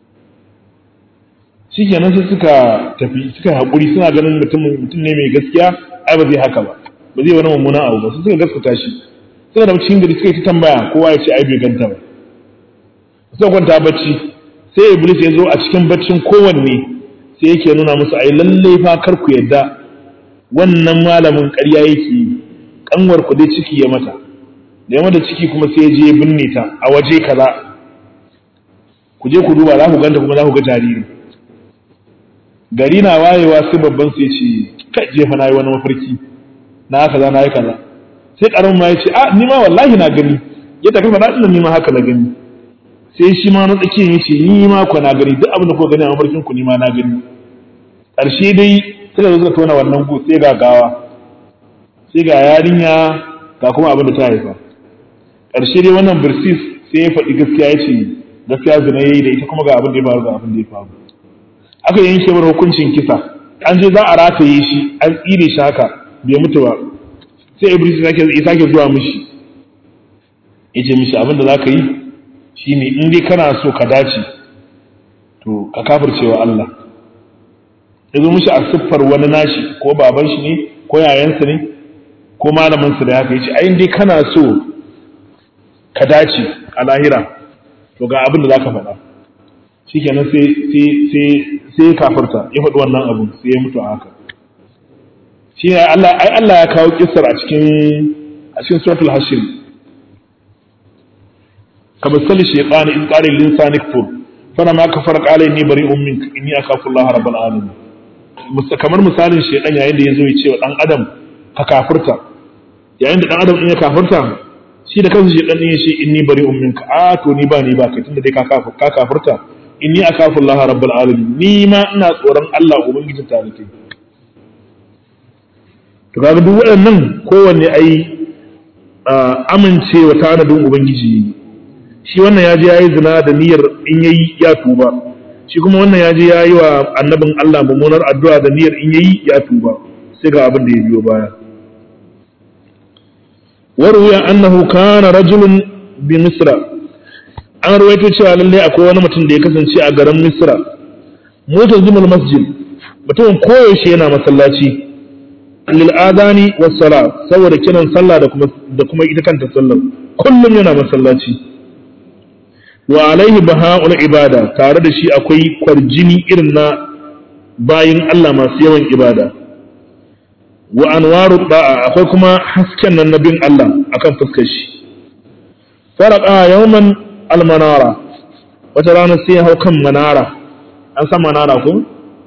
Shikenan sai suka tafi, suka haƙuri, suna ganin mutum ne mai gaskiya, ai ba zai haka ba zai wani mummunan abu ba, suka gaskata shi. Suka da cikin gari suka yi ta tambaya, kowa ya ce ai bai ganta ba. Suka kwanta bacci, sai Iblis ya zo a cikin baccin kowanne sai yake nuna musu ai lalle fa kar ku yadda wannan malamin ƙarya yake yi, kanwar ku dai ciki ya mata, da ya mata ciki kuma sai ya je binne ta a waje kaza, ku je ku duba za ku ganta kuma za ku ga jariri. Gari na wayewa sai babban sai ce kai jefa na yi wani mafarki na kaza na yi kaza, sai karamin ma ya ce ni ma wallahi na gani, ya tafi faɗa ɗin ni ma haka na gani. Sai shi ma na tsakiyar ya ce ni ma ku na gani, duk abin da ku gani a mafarkin ku ni ma na gani. Ƙarshe dai suka zo suka tona wannan gu, sai ga gawa, sai ga yarinya, ga kuma abin da ta haifa. Ƙarshe dai wannan Birsis sai ya faɗi gaskiya, ya ce gaskiya zina yayi da ita, kuma ga abin da ya faru ga abin da ya faru. Aka yanke mar hukuncin kisa, an je za a rataye shi, an tsire shi haka bai mutu ba. Sai Iblis ya sake zuwa mishi, ya ce mishi abin da za ka yi shine in dai kana so ka dace to ka kafircewa Allah. Ya zo mishi a siffar wani nashi, ko baban shi ne ko yayansa ne ko malamin sa da haka, yace ai in dai kana so ka dace a lahira to ga abin da zaka faɗa. Shikenan sai kafirta, ya faɗi wannan abu sai ya mutu a haka. Shi Allah ya kawo kissar a cikin suratul Hashr. كمثل الشيطان إذ قال للإنسان اكفر فلما كفر قال إني بريء منك إني أخاف الله رب العالمين. kamar misalin shaytan yayin da yazo ya ce wa dan adam ka kafirta, yayin da dan adam din ya kafirta, shi da kansa shaytan din ya ce inni bari'un minka, to ni ba kai tunda dai ka kafirta, inni akhafu Allah rabbul alamin, ni ma ina tsoron Allah ubangijin talikai. To kaga duk waɗannan kowanne ai amincewa tanadin ubangiji ne. Shi wannan ya je ya yi zina da niyyar in yayi ya tuba, shi kuma wannan ya je ya yi wa annabin Allah mummunar addu'a da niyyar in yayi ya tuba, sai ga abin da ya biyo baya. Waruya annahu kana rajulun bi Misra, an rawaito cewa lalle akwai wani mutum da ya kasance a garin Misra, mutazimul masjid, mutumin koyaushe yana masallaci, lil adani was sala, saboda kiran sallah da kuma ita kanta sallar, kullum yana masallaci. Wa alaihi baha'ul ibada, tare da shi akwai kwarjini irin na bayin Allah masu yawan ibada. Wa anwaru da'a, akwai kuma hasken nan na bin Allah akan fuskar shi. Farqa yawman almanara, wata rana sai ya hau kan manara. An san manara ko?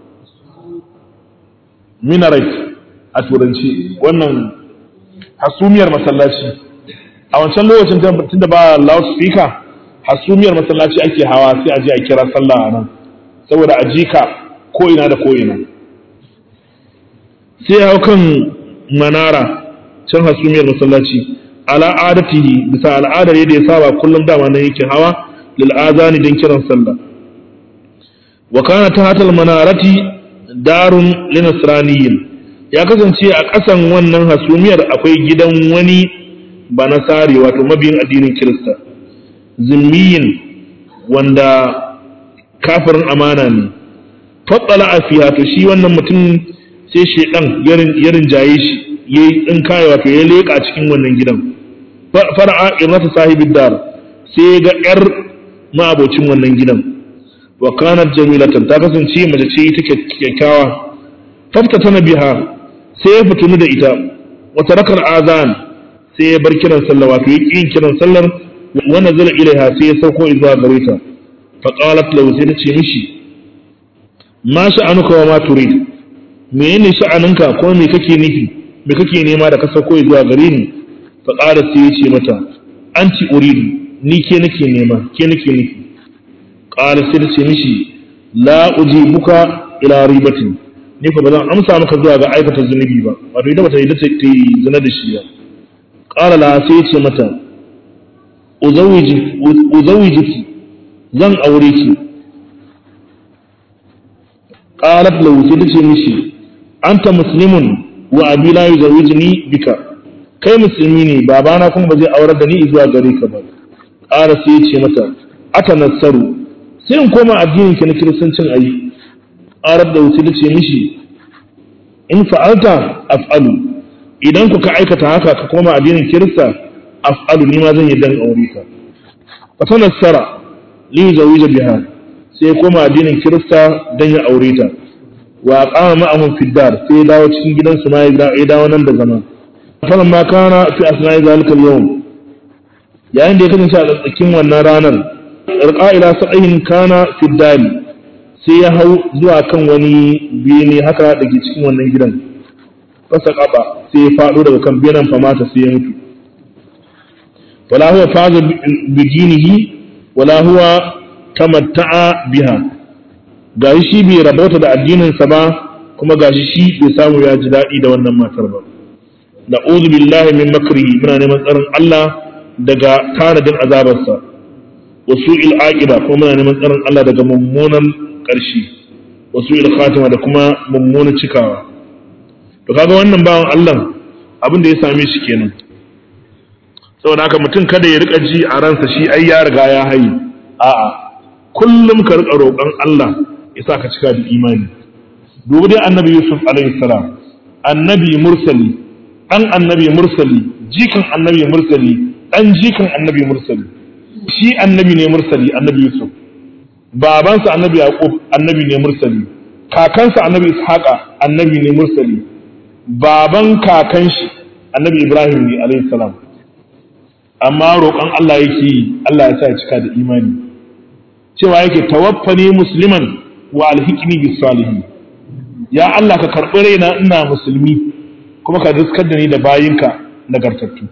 Minaret a turanci, wannan hasumiyar masallaci. A wancan lokacin tunda ba loudspeaker, hasumiyar masallaci ake hawa sai a je a kira sallah a nan, saboda a jika ko ina da ko ina. Sai hau kan manara can hasumiyar masallaci, ala adatihi, bisa al'adar yadda ya saba kullum dama nan yake hawa lil azani din kiran sallah. Wa kana tahta al manarati darun linasraniyin, ya kasance a ƙasan wannan hasumiyar akwai gidan wani banasari wato mabiyin addinin Kirista zimmiyin wanda kafirin amana ne fatsala a fiya to shi wannan mutum sai shedan ya rinjaye shi ya yi tsinkaye wato ya leƙa cikin wannan gidan fara'a irnata sahibid dar sai ya ga yar ma'abocin wannan gidan wa kanat jamilatan ta kasance mace ce ita kyakkyawa tafta tana biha sai ya fitunu da ita wa tarakar azan sai ya bar kiran sallah wato ya ƙi kiran sallar wa nazala ilaiha sai ya sauko zuwa gare ta fa qalat lahu sai ta ce mishi ma sha'anuka wa ma turid menene sha'aninka ko me kake nufi me kake nema da ka sauko zuwa gare ni fa qala sai ya ce mata anti uridu ni ke nake nema ke nake nufi qala sai ta ce mishi la ujibuka ila ribatin ni ko ba zan amsa maka zuwa ga aikata zunubi ba wato ita bata yi da ta yi zina da shi ba qala la sai ya ce mata uzawijiki zan aure ki qalat lahu sai ta ce mishi anta muslimun wa abi la yuzawijni bika kai musulmi ne babana kuma ba zai aurar da ni zuwa gare ka ba qala sai ya ce mata atanassaru sai in koma addinin ki na kiristancin ayi arab da wuce ce mishi in fa'alta af'alu idan ku ka aikata haka ka koma addinin kirista af'alu ni ma zan yi dan aure ka fa tanassara li zawija biha sai koma addinin kirista dan ya aure ta wa qama ma'ahum fi dar sai dawo cikin gidansu ma ya dawo nan da zama falan ma kana fi asna'i zalika al-yawm yayin da ya kasance a tsakin wannan ranar irqa ila sa'ihin kana fi dari sai ya hau zuwa kan wani bene haka da ke cikin wannan gidan fasa kaba sai ya faɗo daga kan benen famata sai ya mutu wala huwa faza bi dinihi wala huwa tamatta'a biha gashi shi bai rabauta da addinin sa ba kuma gashi shi bai samu ya ji daɗi da wannan matar ba na'udhu billahi min makrihi muna neman tsarin Allah daga tanadin azabarsa wa su'il aqiba kuma muna neman tsarin Allah daga mummunan ƙarshe wasu ilkhatima da kuma mummunan cikawa to kaga wannan bawan Allah abin da ya same shi kenan saboda haka mutum kada ya rika ji a ransa shi ai ya riga ya hayi a'a kullum ka rika roƙon Allah ya sa ka cika da imani dubi dai annabi Yusuf alaihi salam annabi mursali dan annabi mursali jikan annabi mursali dan jikan annabi mursali shi annabi ne mursali annabi Yusuf babansa annabi yaqub annabi ne mursali kakansa annabi ishaqa annabi ne mursali baban kakan shi annabi ibrahim ne alayhi salam amma roƙon Allah yake yi Allah ya sa ya cika da imani cewa yake tawaffani musliman wa alhiqni bis salihin ya Allah ka karɓi raina ina musulmi kuma ka riskar da ni da bayinka nagartattu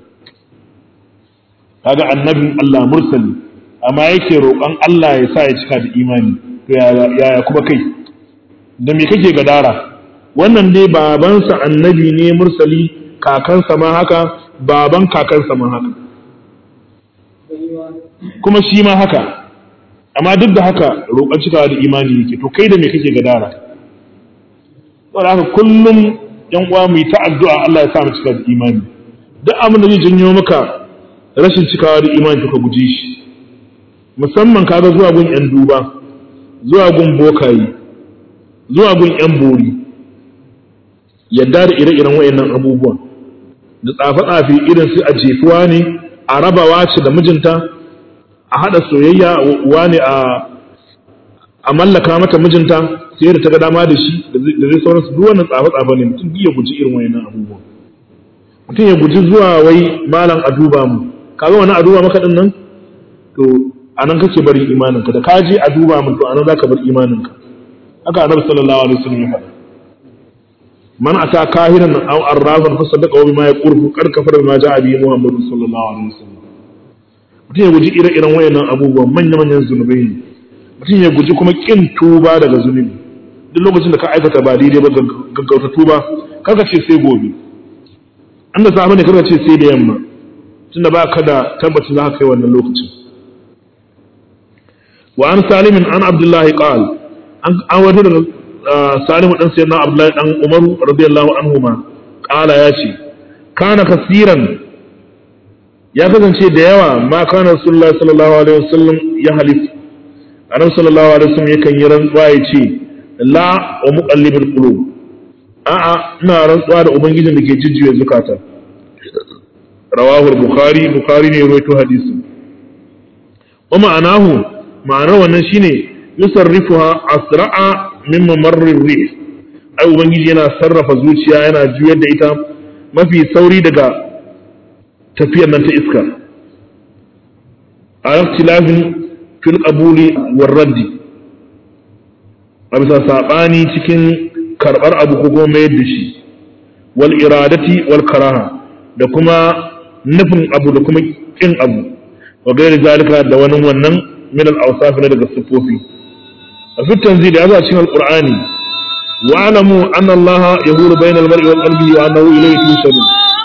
kaga annabin Allah mursali amma yake roƙon Allah ya sa ya cika da imani to yaya kuma kai da me kake gadara wannan dai babansa annabi ne mursali kakansa ma haka baban kakansa ma haka kuma shi ma haka amma duk da haka roƙon cikawa da imani yake to kai da me kake gadara saboda haka kullum yan uwa mu yi ta addu'a Allah ya sa mu cika da imani duk abin da zai janyo maka rashin cikawa da imani to ka guje shi musamman kaga zuwa gun yan duba zuwa gun bokayi zuwa gun yan bori yadda da ire-iren wayannan abubuwan da tsafe-tsafe irin su a jefuwa ne a rabawa ce da mijinta a hada soyayya wani a mallaka mata mijinta sai da ta ga dama da shi da zai sauransu duk wannan tsafe-tsafe ne mutum ya guji irin wayannan abubuwan mutum ya guji zuwa wai malam a duba mu kaga wani a duba maka din nan to anan kake barin imaninka da kaje a duba mun to anan zaka bar imaninka haka annabi sallallahu alaihi wasallam ya faɗa man ata kahiran aw arrafan fa saddaqa bima yaqulu qad kafara bima ja'a bi muhammad sallallahu alaihi wasallam mutum ya guji ire-iren wayannan abubuwan manya-manyan zunubai ne mutum ya guji kuma kin tuba daga zunubi duk lokacin da ka aikata ba daidai ba gaggauta tuba karka ce sai gobe an da safe ne karka ce sai da yamma tunda ba ka da tabbacin za ka kai wannan lokacin وعن سالم عن عبد الله قال an wato Salihu dan sayyidina Abdullahi dan Umar radiyallahu anhuma qala yace kana kasiran ya kasance da yawa ma kana Rasulullahi sallallahu alaihi wasallam ya halif annabi sallallahu alaihi wasallam yakan yi rantsuwa yace la wa muqallibul qulub a'a ina rantsuwa da ubangijin da ke jijjiye zukata rawahu bukhari ne ya rawaito hadisin wa ma'anar wannan shine yusarrifuha asra'a min mamarrir rih ai ubangiji yana sarrafa zuciya yana juyar da ita mafi sauri daga tafiyar nan ta iska a ikhtilafin fil qabuli war raddi a bisa sabani cikin karbar abu ko kuma mayar da shi wal iradati wal karaha da kuma nufin abu da kuma kin abu wa gairi zalika da wani wannan min al-awsaf na daga sifofi a fi tanzil ya zo cikin alqur'ani wa alamu anna allaha yahulu bayna al-mar'i wal qalbi wa annahu ilayhi tusharun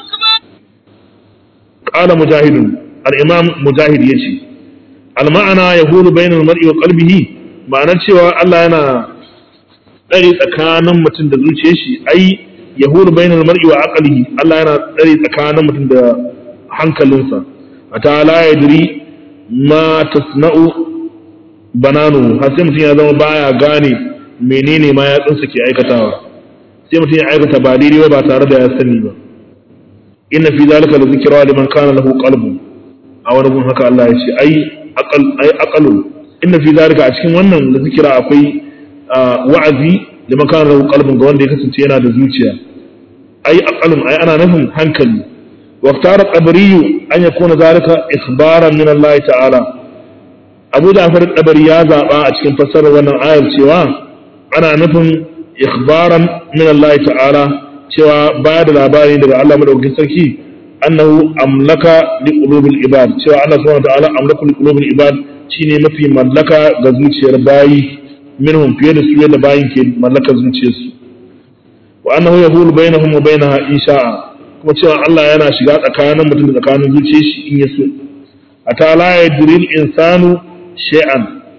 qala mujahid al-imam mujahid yace al-ma'ana yahulu bayna al-mar'i wa qalbihi ma'anar cewa Allah yana tsare tsakanin mutum da zuciyar shi ai yahulu bayna al-mar'i wa aqlihi Allah yana tsare tsakanin mutum da hankalinsa ata la yadri ma tasna'u bananu har sai mutum ya zama baya gane menene ma ya tsinsa ke aikatawa sai mutum ya aikata ba daidai ba tare da ya sani ba inna fi zalika la zikra liman kana lahu qalbun a wani gun haka Allah ya ce ai aqalu inna fi zalika a cikin wannan la zikra akwai wa'azi liman kana lahu qalbun ga wanda ya kasance yana da zuciya ai aqalun ai ana nufin hankali واختار الطبري أن يكون ذلك إخبارا من الله تعالى أبو جعفر الطبري يا زابا أشكن فسر وانا آية سوا أنا نفهم إخبارا من الله تعالى سوا بعد الأباري لدى الله مدعوكي سركي أنه أملك لقلوب العباد سوا الله سبحانه وتعالى أملك لقلوب العباد شيني ما في ملكة غزوك سيرباي منهم في يد سوية لباين كي ملكة غزوك سيرسو وأنه يقول بينهم وبينها إن شاء kuma cewa Allah yana shiga tsakanin mutum da tsakanin zuciyar shi in ya so ata la yadril insanu shay'an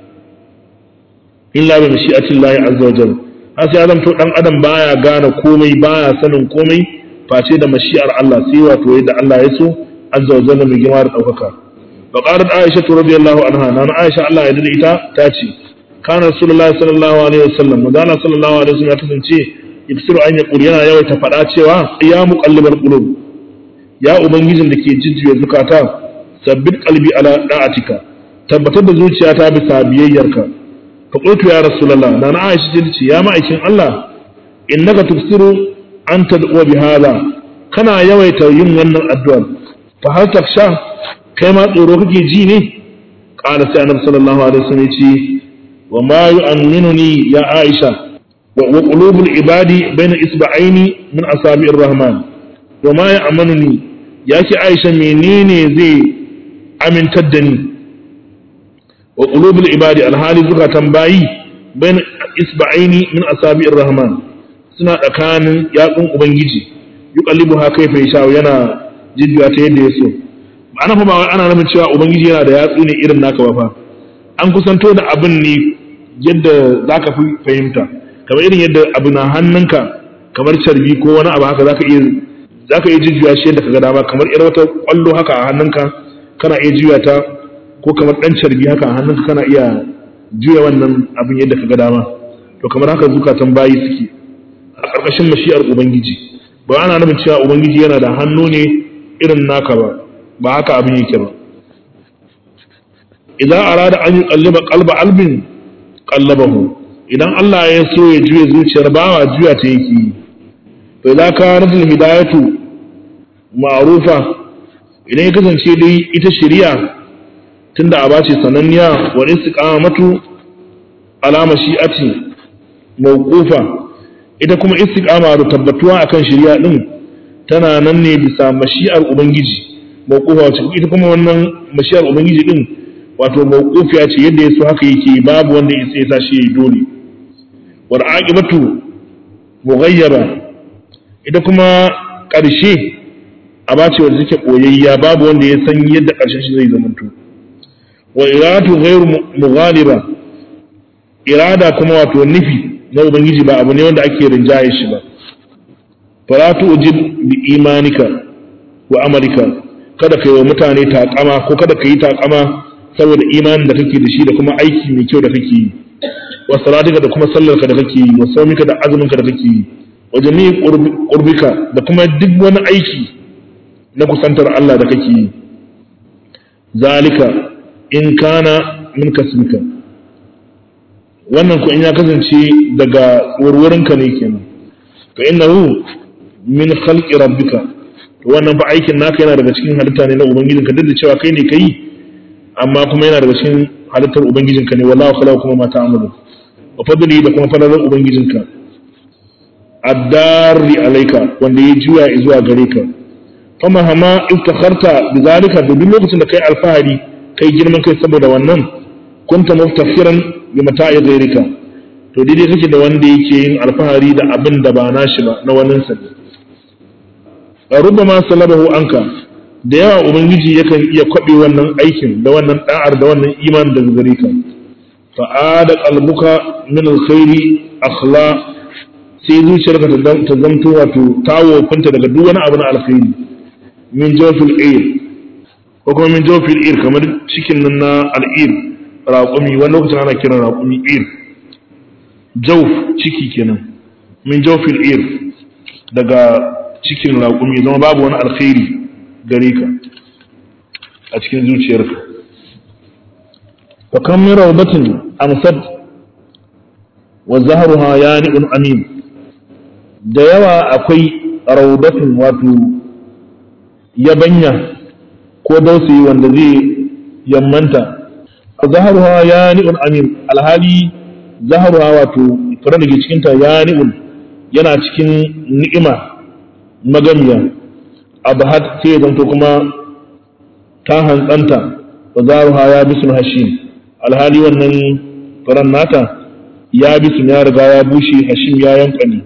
illa bi mashi'atillahi azza wajalla har sai adam to dan adam baya gane komai baya sanin komai face da mashi'ar Allah sai wato yadda Allah ya so azza wajalla mai girma da daukaka fa qalat aisha radhiyallahu anha nan aisha Allah ya dade ita ta ce kana rasulullahi sallallahu alaihi wasallam madana sallallahu alaihi wasallam ya kasance ibsiru an yaqul yana yawaita fada cewa ya muqallibal qulub ya ubangijin da ke jijjiye zukata sabbit qalbi ala da'atika tabbatar da zuciyata bisa biyayyarka fa qultu ya rasulullah dan aisha ce ya ma'aikin Allah innaka tubsiru an tad'u bi hada kana yawaita yin wannan addu'a fa hal taksha kai ma tsoro kake ji ne qala sai annabi sallallahu alaihi wasallam ya ce wa ma yu'minuni ya aisha وقلوب العباد بين إصبعين من أصابع الرحمن وما يأمنني ياكي عائشة منيني زي أمن تدني وقلوب العباد الحالي زكاة تنباي بين إصبعين من أصابع الرحمن سنة أكان يقوم أبنجي يقلبها كيف يشاء ينا جدوا تيدي يسو أنا فما أنا لمن شاء أبنجي ينا دا يقوني إرن ناك وفا أنكو سنتو دا أبني جد ذاك فهمتا kamar irin yadda abu na hannunka kamar carbi ko wani abu haka zaka iya jujjuya shi yadda kaga dama kamar irin wata kwallo haka a hannunka kana iya juya ta ko kamar dan carbi haka a hannunka kana iya juya wannan abin yadda kaga dama to kamar haka zukatan bayi suke a ƙarƙashin mashi'ar ubangiji ba ana nufin cewa ubangiji yana da hannu ne irin naka ba haka abin yake ba idan arada an yuqalliba qalba albin qallabahu idan Allah ya so ya juya zuciyar bawa juya ta yake yi to idan ka rajul hidayatu ma'rufa idan ya kasance dai ita shari'a tunda aba ce sananniya wa istiqamatu ala mashi'ati mawqufa ita kuma istiqama da tabbatuwa akan shari'a din tana nan ne bisa mashi'ar ubangiji mawqufa wace ita kuma wannan mashi'ar ubangiji din wato mawqufiya ce yadda yaso haka yake babu wanda ya sa shi yayi dole wal aqibatu mughayyaba ita kuma karshe abace wanda take koyayya babu wanda ya san yadda karshen shi zai zamanto wa iratu ghayru mughaliba irada kuma wato nufi na ubangiji ba abu ne wanda ake rinjaye shi ba. fala tu'jib bi imanika wa amalika, kada ka yi wa mutane takama ko kada ka yi takama saboda imanin da kake da shi da kuma aiki mai kyau da kake yi, wa salatika da kuma sallarka da kake yi, wa sawmika da azuminka da kake yi, wa jami'i qurbika da kuma duk wani aiki na kusantar Allah da kake yi. zalika in kana min kasbika, wannan ko in ya kasance daga warwarinka ne kenan, fa innahu min khalqi rabbika, to wannan fa aikin naka yana daga cikin halitta ne na ubangijinka, duk da cewa kai ne kai, amma kuma yana daga cikin halittar ubangijinka ne, wallahu khalaqakum kuma ma ta'malun, wa fadli da kuma fadalar ubangijinka, ad-darri alayka, wanda ya juya zuwa gare ka. fama hama iftakharta bizalika, da duk lokacin da kai alfahari kai girman kai saboda wannan, kunta muftakhiran bi mata'i ghayrika, to daidai kake da wanda yake yin alfahari da abin da ba nashi ba na wannan sa. rubama salabahu anka, da yawa ubangiji yakan iya kwabe wannan aikin da wannan da'ar da wannan iman daga gare ka. fa ada qalbuka min alkhairi akhla, sai zuciyarka ta zamto wato tawo finta daga duk wani abu na alkhairi. min jawfil ir, ko kuma min jawfil ir, kamar cikin nan na al'ir, raƙumi, wani lokacin ana kiran raƙumi ir. jawf ciki kenan, min jawfil ir, daga cikin raƙumi, zama babu wani alkhairi gare ka a cikin zuciyarka. fa kam min rawdatin amsad wa zahruha yani'un amin, da yawa akwai rawdatin wato yabanya ko dausayi wanda zai yammanta, zahruha yani'un amin, alhali zahruha wato fara daga cikinta yani'un yana cikin ni'ima magamiya, abahad sai ya zanto kuma ta hantsanta, wa zaruha ya bisul hashim, alhali wannan faran nata ya bisul ya riga ya bushe, hashim ya yankani.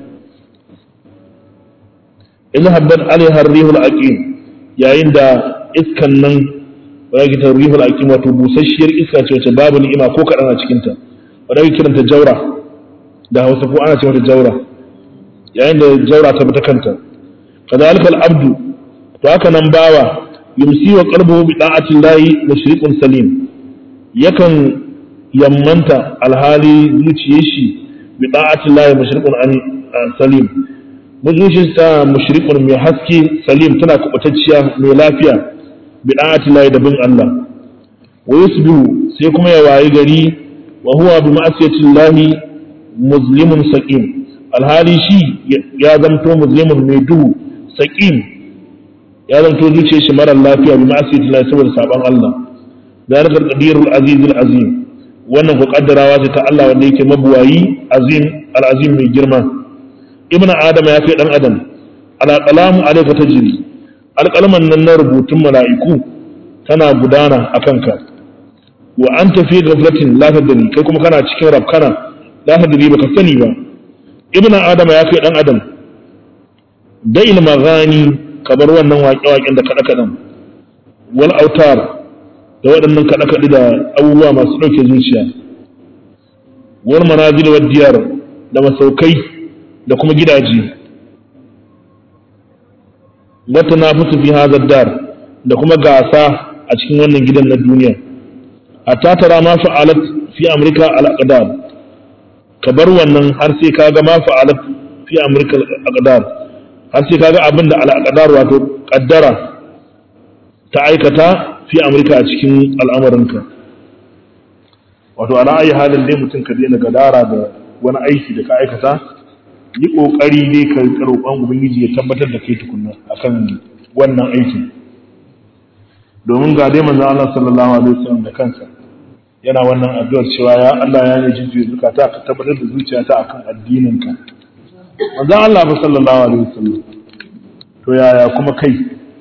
idan habbat alaiha rihul aqim, yayin da iskan nan ragitar rihul aqim wato busasshiyar iska ce wacce babu ni'ima ko kadan a cikin ta, wadda ake kiranta jaura da Hausa, ko ana ce mata jaura, yayin da jaura ta bi ta kanta. kadhalika al-abdu, to haka nan bawa, yumsi wa qalbuhu bi da'ati llahi mushriqun salim, yakan yammanta alhali zuciyar shi bi da'ati llahi mushriqun salim, zuciyar ta mushriqun mai haske, salim tana kubutacciya mai lafiya, bi da'ati llahi da bin Allah. wa yusbihu, sai kuma ya wayi gari, wa huwa bi ma'asiyati llahi muslimun saqim, alhali shi ya zamto muslimun mai duhu, saqim ya zanto zuciyar shi mara lafiya bi ma'asiyati Allah saboda saban Allah. dalika qadirul azizul azim, wannan ko kaddarawa ce ta Allah wanda yake mabuwayi, azim al-azim mai girma. ibnu adam ya kai dan adam, ala qalamu alayka tajri, alqalaman nan na rubutun mala'iku tana gudana akan ka. wa anta fi ghaflatin la tadri, kai kuma kana cikin rabkana la tadri baka sani ba. ibnu adam ya kai dan adam, da'il maghani, kabar wannan waƙe-waƙen da kaɗe-kaɗen, wal autar, da waɗannan kaɗe-kaɗe da abubuwa masu ɗauke zuciya, wal manazil wa diyar, da masaukai da kuma gidaje, wata nafusu fi hazar dar, da kuma gasa a cikin wannan gidan na duniya. hatta tara ma fa'alat fi amrika al-aqdar, kabar wannan har sai kaga ma fa'alat fi amrika al-aqdar, har sai kaga abin da al'aqdar wato kaddara ta aikata fi amurka a cikin al'amarinka. wato ala ayi halin dai mutum ka daina gadara da wani aiki da ka aikata, yi kokari dai ka roƙon ubangiji ya tabbatar da kai tukunna akan wannan aikin, domin ga dai manzo Allah sallallahu alaihi wasallam da kansa yana wannan addu'ar cewa ya Allah ya ne jinjiri zukata ka tabbatar da zuciyata akan addininka. manzo Allah ba sallallahu alaihi wasallam, to yaya kuma kai?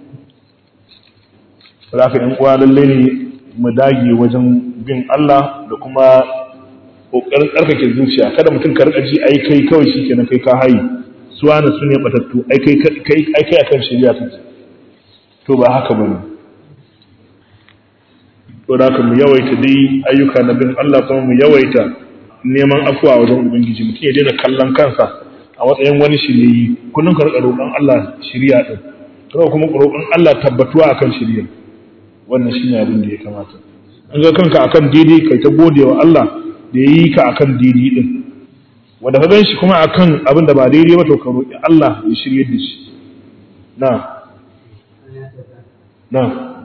Saboda in uwa lalle ne mu dage wajen bin Allah da kuma kokarin tsarkake zuciya, kada mutum ka rika ji ai kai kawai shikenan kai ka hayi, suwana su ne batattu, ai kai akan shari'a kake, to ba haka bane. to da mu yawaita dai ayyuka na bin Allah, kuma mu yawaita neman afuwa wajen ubangiji, mutum ya daina kallon kansa a matsayin wani shirye, kullum ka rika roƙon Allah shiriya din, kuma roƙon Allah tabbatuwa akan shiriya. Wannan shine abin da ya kamata. An ga kanka akan daidai kai ta godewa Allah da yayi ka akan daidai din, wanda ka ganshi kuma akan abin da ba daidai ba to ka roƙi Allah ya shirye da shi. Na na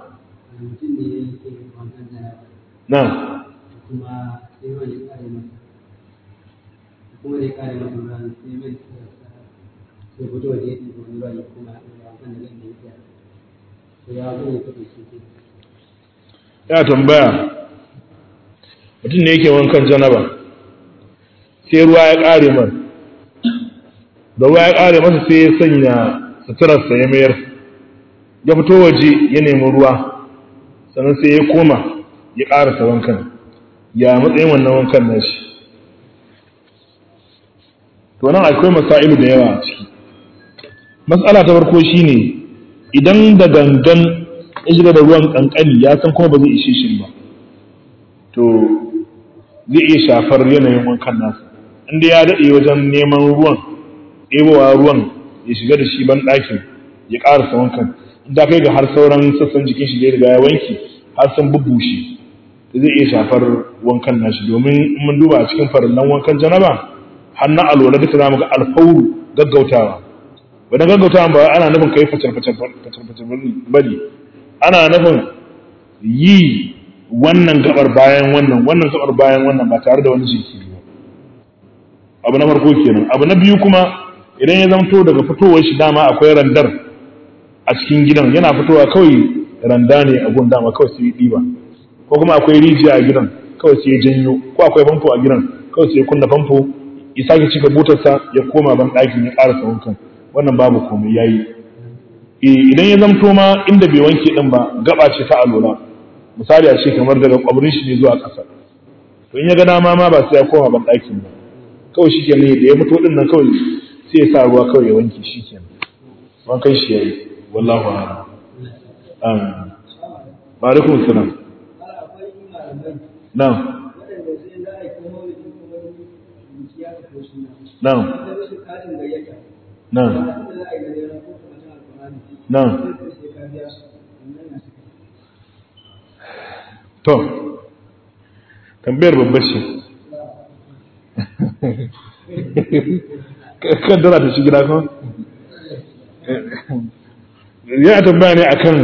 na kuma sai wani kare masa kuma da ya kare masa ruwan sai mai sai fito da ya ɗiba wani ruwan kuma ya kan da zai yi sai ya zo ya fito shi ya tambaya mutum ne yake wankan janaba sai ruwa ya kare mar da ruwa ya kare masa sai ya sanya suturarsa ya mayar ya fito waje ya nemi ruwa sannan sai ya koma ya ƙarasa wankan, ya matsayin wannan wankan nashi. To nan akwai masailu da yawa a ciki. Mas'ala ta farko shine idan da gangan ya shiga da ruwan kankani ya san kuma ba zai ishe shi ba, to zai iya shafar yanayin wankan nasa. Inda ya daɗe wajen neman ruwan, ɗebowa ruwan ya shiga da shi ban ɗakin ya ƙarasa wankan, da kai ga har sauran sassan jikin shi da ya riga ya wanke har sun bubbushe. Zai iya shafar wankan nashi, domin in mun duba a cikin farillan wankan janaba har na alwala duka zamu ga alfauru gaggautawa. Wannan gaggautawa ba ana nufin kai facar bane, ana nufin yi wannan gabar bayan wannan gabar bayan wannan ba tare da wani jinkiri ba. Abu na farko kenan. Abu na biyu kuma idan ya zamto daga fitowar shi dama akwai randar a cikin gidan, yana fitowa kawai randa ne a gun dama kawai sai ɗiba, ko kuma akwai rijiya a gidan kawai sai ya janyo, ko akwai famfo a gidan kawai sai ya kunna famfo ya sake cika butarsa ya koma ban ɗakin ya ƙarasa wankan, wannan babu komai yayi. Idan ya zamto ma inda bai wanke din ba gaba ce ta alola, misali a ce kamar daga kwabrin shi ne zuwa ƙasa, to in ya ga dama ma ba sai ya koma ban ɗakin ba, kawai shikenan da ya fito din nan kawai sai ya sa ruwa kawai ya wanke shikenan, wankan shi yayi. Wallahu a'lam. Wa alaikum salam. Na'am. Na'am. Na'am. Na'am. To, tambayar babbar ce. Kan dara ta shi gida kan? Yana tambaya ne akan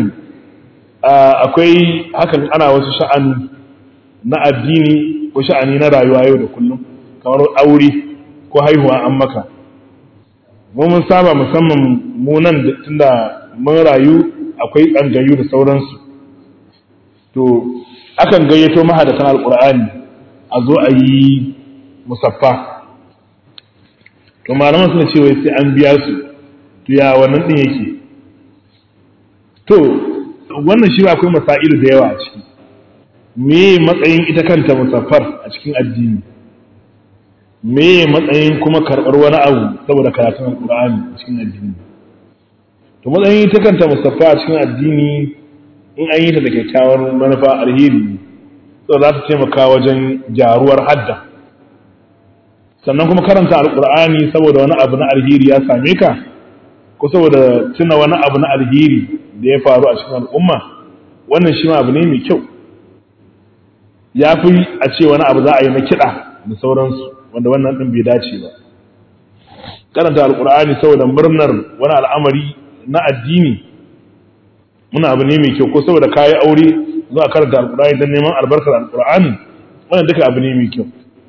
akwai hakan ana wasu sha'ani na addini ko sha'ani na rayuwa yau da kullum, kamar aure ko haihuwa an maka. Mun saba musamman mu nan tunda mun rayu akwai tsangayu da sauransu, to akan gayyato mahadatan alqur'ani a zo a yi musaffa, to malaman suna cewa sai an biya su, to ya wannan din yake? To wannan shi akwai masailu da yawa a ciki. Me matsayin ita kanta musaffar a cikin addini? Me matsayin kuma karɓar wani abu saboda karatun alqur'ani a cikin addini? To matsayin ita kanta musaffa a cikin addini in an yi ta da kyakkyawar manufa alheri, so za ta taimaka wajen gyaruwar hadda. Sannan kuma karanta alqur'ani saboda wani abu na alheri ya same ka, ko saboda tuna wani abu na alheri da ya faru a cikin al'umma, wannan shi ma abu ne mai kyau. Ya fi a ce wani abu za a yi na kiɗa da sauransu, wanda wannan ɗin bai dace ba. Karanta alƙur'ani saboda murnar wani al'amari na addini, muna abu ne mai kyau, ko saboda kayi aure zuwa karanta alƙur'ani don neman albarkar alƙur'ani, wannan duka abu ne mai kyau.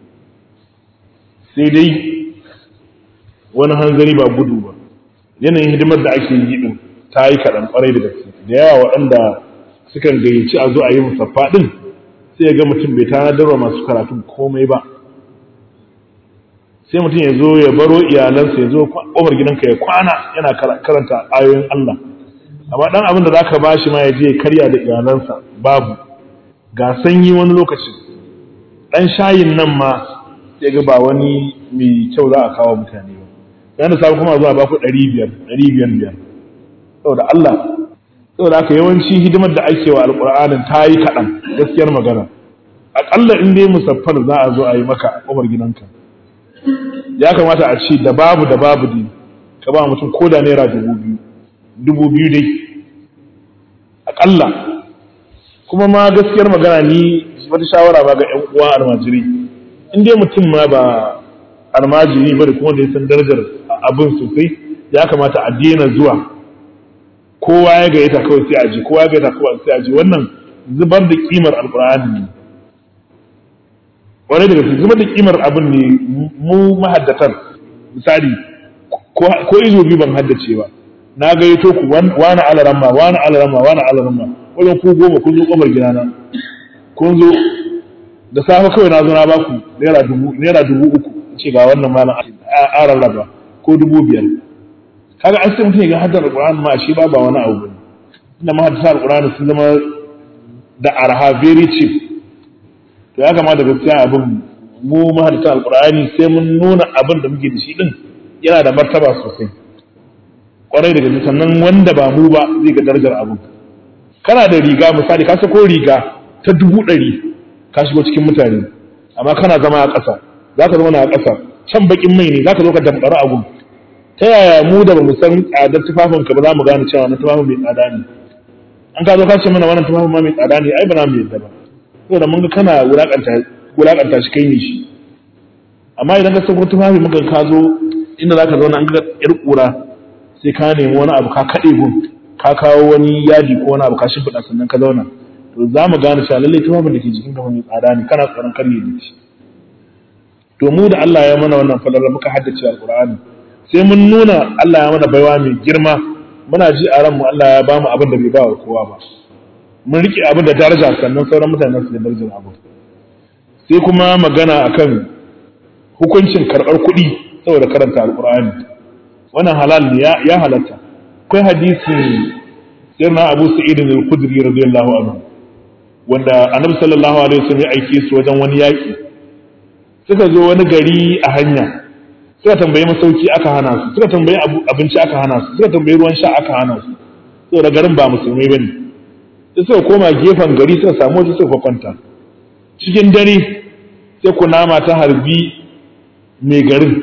Sai dai wani hanzari ba gudu ba, yanayin hidimar da ake yi din ta yi kaɗan ƙwarai da gaske. Da yawa waɗanda sukan gayyaci a zo a yi musaffa ɗin, sai ya ga mutum bai tanadar wa masu karatun komai ba. Sai mutum ya zo ya baro iyalansa, ya zo ƙofar gidanka ya kwana yana karanta ayoyin Allah, amma ɗan abin da za ka ba shi ma ya je ya karya da iyalansa babu. Ga sanyi wani lokacin, ɗan shayin nan ma sai ga ba wani mai kyau za a kawo mutane ba. Yana samu kuma zuwa ba ku 500 saboda Allah, saboda haka yawanci hidimar da ake wa alƙur'anin ta yi kaɗan, gaskiyar magana aƙalla in dai musaffar za a zo a yi maka a ƙofar gidanka ya kamata a ce da babu dai ka ba mutum ko da naira 2,000 dai aƙalla. Kuma ma gaskiyar magana ni wata shawara ba ga 'yan uwa almajiri, in dai mutum ma ba almajiri ba da kuma da ya san darajar abin sosai, ya kamata a daina zuwa kowa ya gayyata kawai sai a ji, kowa ya gayyata kawai sai a ji. Wannan zubar da kimar alƙur'ani ne, wani daga zubar da kimar abin ne. Mu mahaddatar misali ko izo biyu ban haddace ba, na gayyato ku wani alaramma wajen ku 10 kun zo ƙofar gidana, kun zo da safe kawai na zo na baku naira 3,000 ce ga wannan malam a rarraba ko 5,000. Kaga an sai mutum ya ga haddar alƙur'ani ma shi ba wani abu bane. Inda mahaddata alƙur'ani sun zama da arha, very cheap. To ya kamata gaskiya abin mu mahaddata alƙur'ani sai mun nuna abin da muke da shi din yana da martaba sosai kwarai da gaske, sannan wanda ba mu ba zai ga darajar abin. Kana da riga misali, ka sako riga ta 100,000 ka shigo cikin mutane, amma kana zama a ƙasa, za ka zauna a ƙasa, can bakin mai ne za ka zo ka damɓara abun. Ta yaya mu da ba mu san tsadar tufafin ka ba za mu gane cewa na tufafin mai tsada ne? An ka zo ka ce mana wannan tufafin ma mai tsada ne, ai ba za mu yadda ba, saboda mun ga kana wulaƙanta shi kai ne shi. Amma idan ka sako tufafi muka ka zo inda za ka zauna an ga ƴar ƙura, sai ka nemi wani abu ka kaɗe gun, ka kawo wani yadi ko wani abu ka shimfiɗa sannan ka zauna, to za mu gane cewa lallai tufafin da ke jikin ka mai tsada ne, kana tsoron kar ya dace. To mu da Allah ya mana wannan falalar muka haddace alqur'ani, sai mun nuna Allah ya mana baiwa mai girma, muna ji a ranmu Allah ya bamu abin da bai ba wa kowa ba, mun rike abin da daraja sannan sauran mutane su da darajar abu. Sai kuma magana akan hukuncin karɓar kuɗi saboda karanta alqur'ani, wannan halal ne, ya halatta. Akwai hadisi sirna Abu Sa'id al-Khudri radiyallahu anhu wanda Annabi sallallahu alaihi wasallam ya aike su wajen wani yaki, suka zo wani gari a hanya, suka tambayi masauki aka hana su, suka tambayi abinci aka hana su, suka tambayi ruwan sha aka hana su, saboda garin ba musulmai bane. Sai suka koma gefen gari suka samu waje suka kwanta. Cikin dare sai kunama ta harbi mai garin,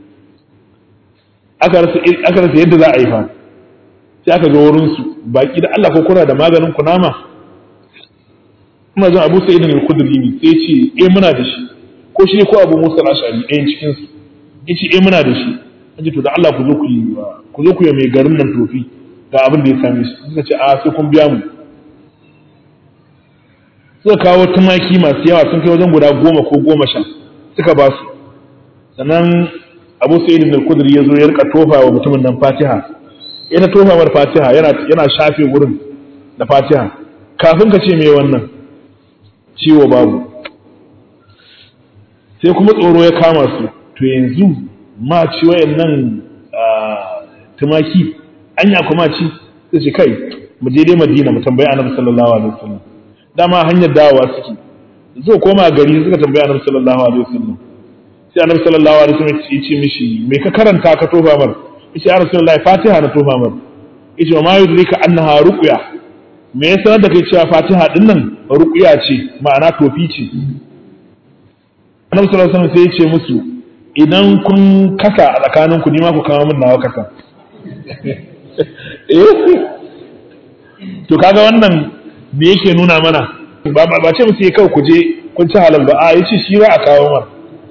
aka rasa yadda za a yi fa. Sai aka ga wurin su baki da Allah ko kuna da maganin kunama? Kuma zan Abu Sa'id al-Khudri ne sai ce muna da shi, ko shi ko Abu Musa al-Ash'ari ɗayan cikin su yace muna da shi. An to da Allah ku zo ku yi mai garin nan tofi ga abin da ya same shi. Suka ce sai kun biya mu. Suka kawo tumaki masu yawa sun kai wajen guda 10 ko 10 suka ba su. Sannan Abu Sa'id al-Khudri ya zo ya rika tofa wa mutumin nan Fatiha. Yana tofa mar Fatiha yana shafe wurin da Fatiha. Kafin ka ce me wannan ciwo babu. Sai kuma tsoro ya kama su, to yanzu ma ci wayannan tumaki anya kuma ci, sai ce kai mu je dai Madina mu tambayi Annabi sallallahu alaihi wasallam. Dama hanyar dawowa suke, zo koma gari suka tambayi Annabi sallallahu alaihi wasallam. Sai Annabi sallallahu alaihi wasallam ya ce mishi me ka karanta ka tofa mar? Yace ya Rasulullahi Fatiha na tofa mar. Yace ma yudrika annaha ruqya, me ya sanar da kai cewa Fatiha din nan ruqya ce, ma'ana tofi ce. Annabi sallallahu alaihi wasallam sai ya ce musu idan kun kasa a tsakaninku ni ma ku kawo min nawa kasa. To kaga wannan me yake nuna mana? Ba ce musu kawai ku je kun ci halal ba, yace shi za a kawo mar.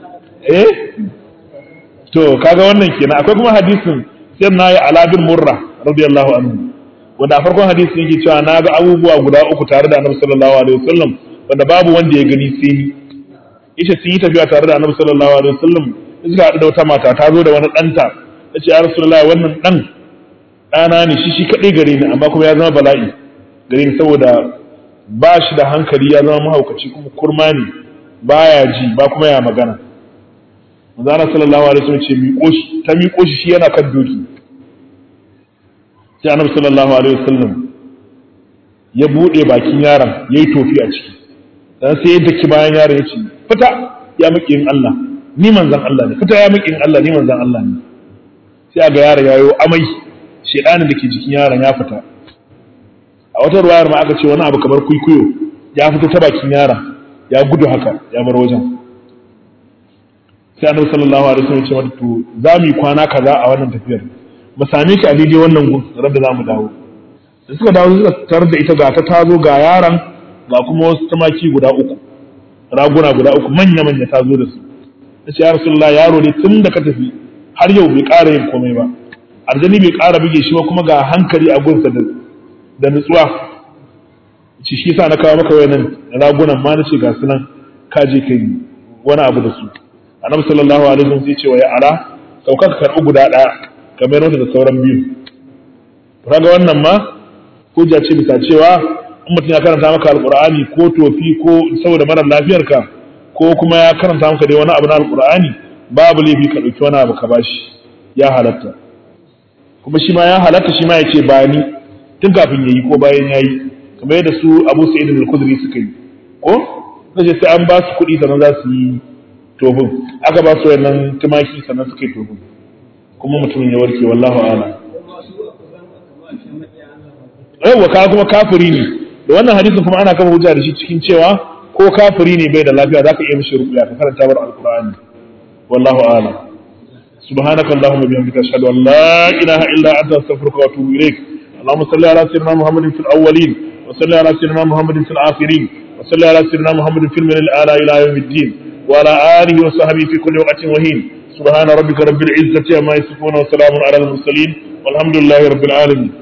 To kaga wannan kenan. Akwai kuma hadisin sai na yi Ala bin Murra radiyallahu anhu, wanda a farkon hadisin yake cewa na ga abubuwa guda 3 tare da Annabi sallallahu alaihi wasallam wanda babu wanda ya gani sai ni. Yace sun yi tafiya tare da Annabi sallallahu alaihi wasallam, suka haɗu da wata mata ta zo da wani ɗanta, tace ya Rasulullahi wannan ɗana ne, shi kaɗai gare ni, amma kuma ya zama bala'i gare ni saboda ba shi da hankali, ya zama mahaukaci kuma kurma ne, baya ji ba kuma ya magana. Manzo sallallahu alaihi wasallam ce miƙo shi yana kan doki. Sai Annabi sallallahu alaihi wasallam ya bude bakin yaron yayi tofi a ciki. Dan sai ya daki bayan yaron ya ce fita ya miƙin Allah, ni manzon Allah ne, fita ya miƙin Allah, ni manzon Allah ne. Sai ga yaron yayo amai, shedanin da ke jikin yaron ya fita. A wata ruwayar ma aka ce wani abu kamar kuikuyo ya fito ta bakin yaron, ya gudu haka ya bar wajen. Sai annabi sallallahu alaihi wasallam ya ce mata to za mu yi kwana kaza a wannan tafiyar mu same ki a daidai wannan gun ran da za mu dawo. Da suka dawo suka tarar da ita ga ta zo ga yaron ga kuma wasu tumaki guda uku raguna guda uku manya manya ta zo da su. Ta ce ya rasulullah yaro ne tun da ka tafi har yau bai ƙara yin komai ba, aljani bai ƙara buge shi ba kuma ga hankali a gunsa da nutsuwa. Shi yasa na kawo maka wayannan ragunan ma na ce ga su nan ka je kai wani abu da su. Annabi sallallahu alaihi wasallam sai ce wa ya ala sauka ka karɓi guda ɗaya kamar yadda da sauran biyu. Kaga wannan ma hujja ce bisa cewa in mutum ya karanta maka alqur'ani ko tofi ko saboda marar lafiyarka ko kuma ya karanta maka dai wani abu na alqur'ani babu laifi ka ɗauki wani abu ka bashi ya halatta. Kuma shi ma ya halatta shi ma ya ce ba ni tun kafin yayi ko bayan yayi kamar yadda su Abu Sa'id al-Khudri suka yi ko kace sai an ba su kuɗi sannan za su yi tofin aka ba su wannan tumaki sannan suka yi tofin kuma mutumin ya warke wallahu a'lam. Yawwa ka kuma kafiri ne da wannan hadisin kuma ana kama hujja da shi cikin cewa ko kafiri ne bai da lafiya zaka iya mishi ruqya ka karanta bar alqur'ani wallahu a'lam. سبحانك اللهم وبحمدك اشهد ان لا اله الا انت استغفرك واتوب اليك. اللهم صل على سيدنا محمد في الاولين وصل على سيدنا محمد في الاخرين وصل على سيدنا محمد في الملل الاعلى الى يوم الدين وعلى اله وصحبه في كل وقت وحين. سبحان ربك رب العزه عما يصفون وسلام على المرسلين والحمد لله رب العالمين.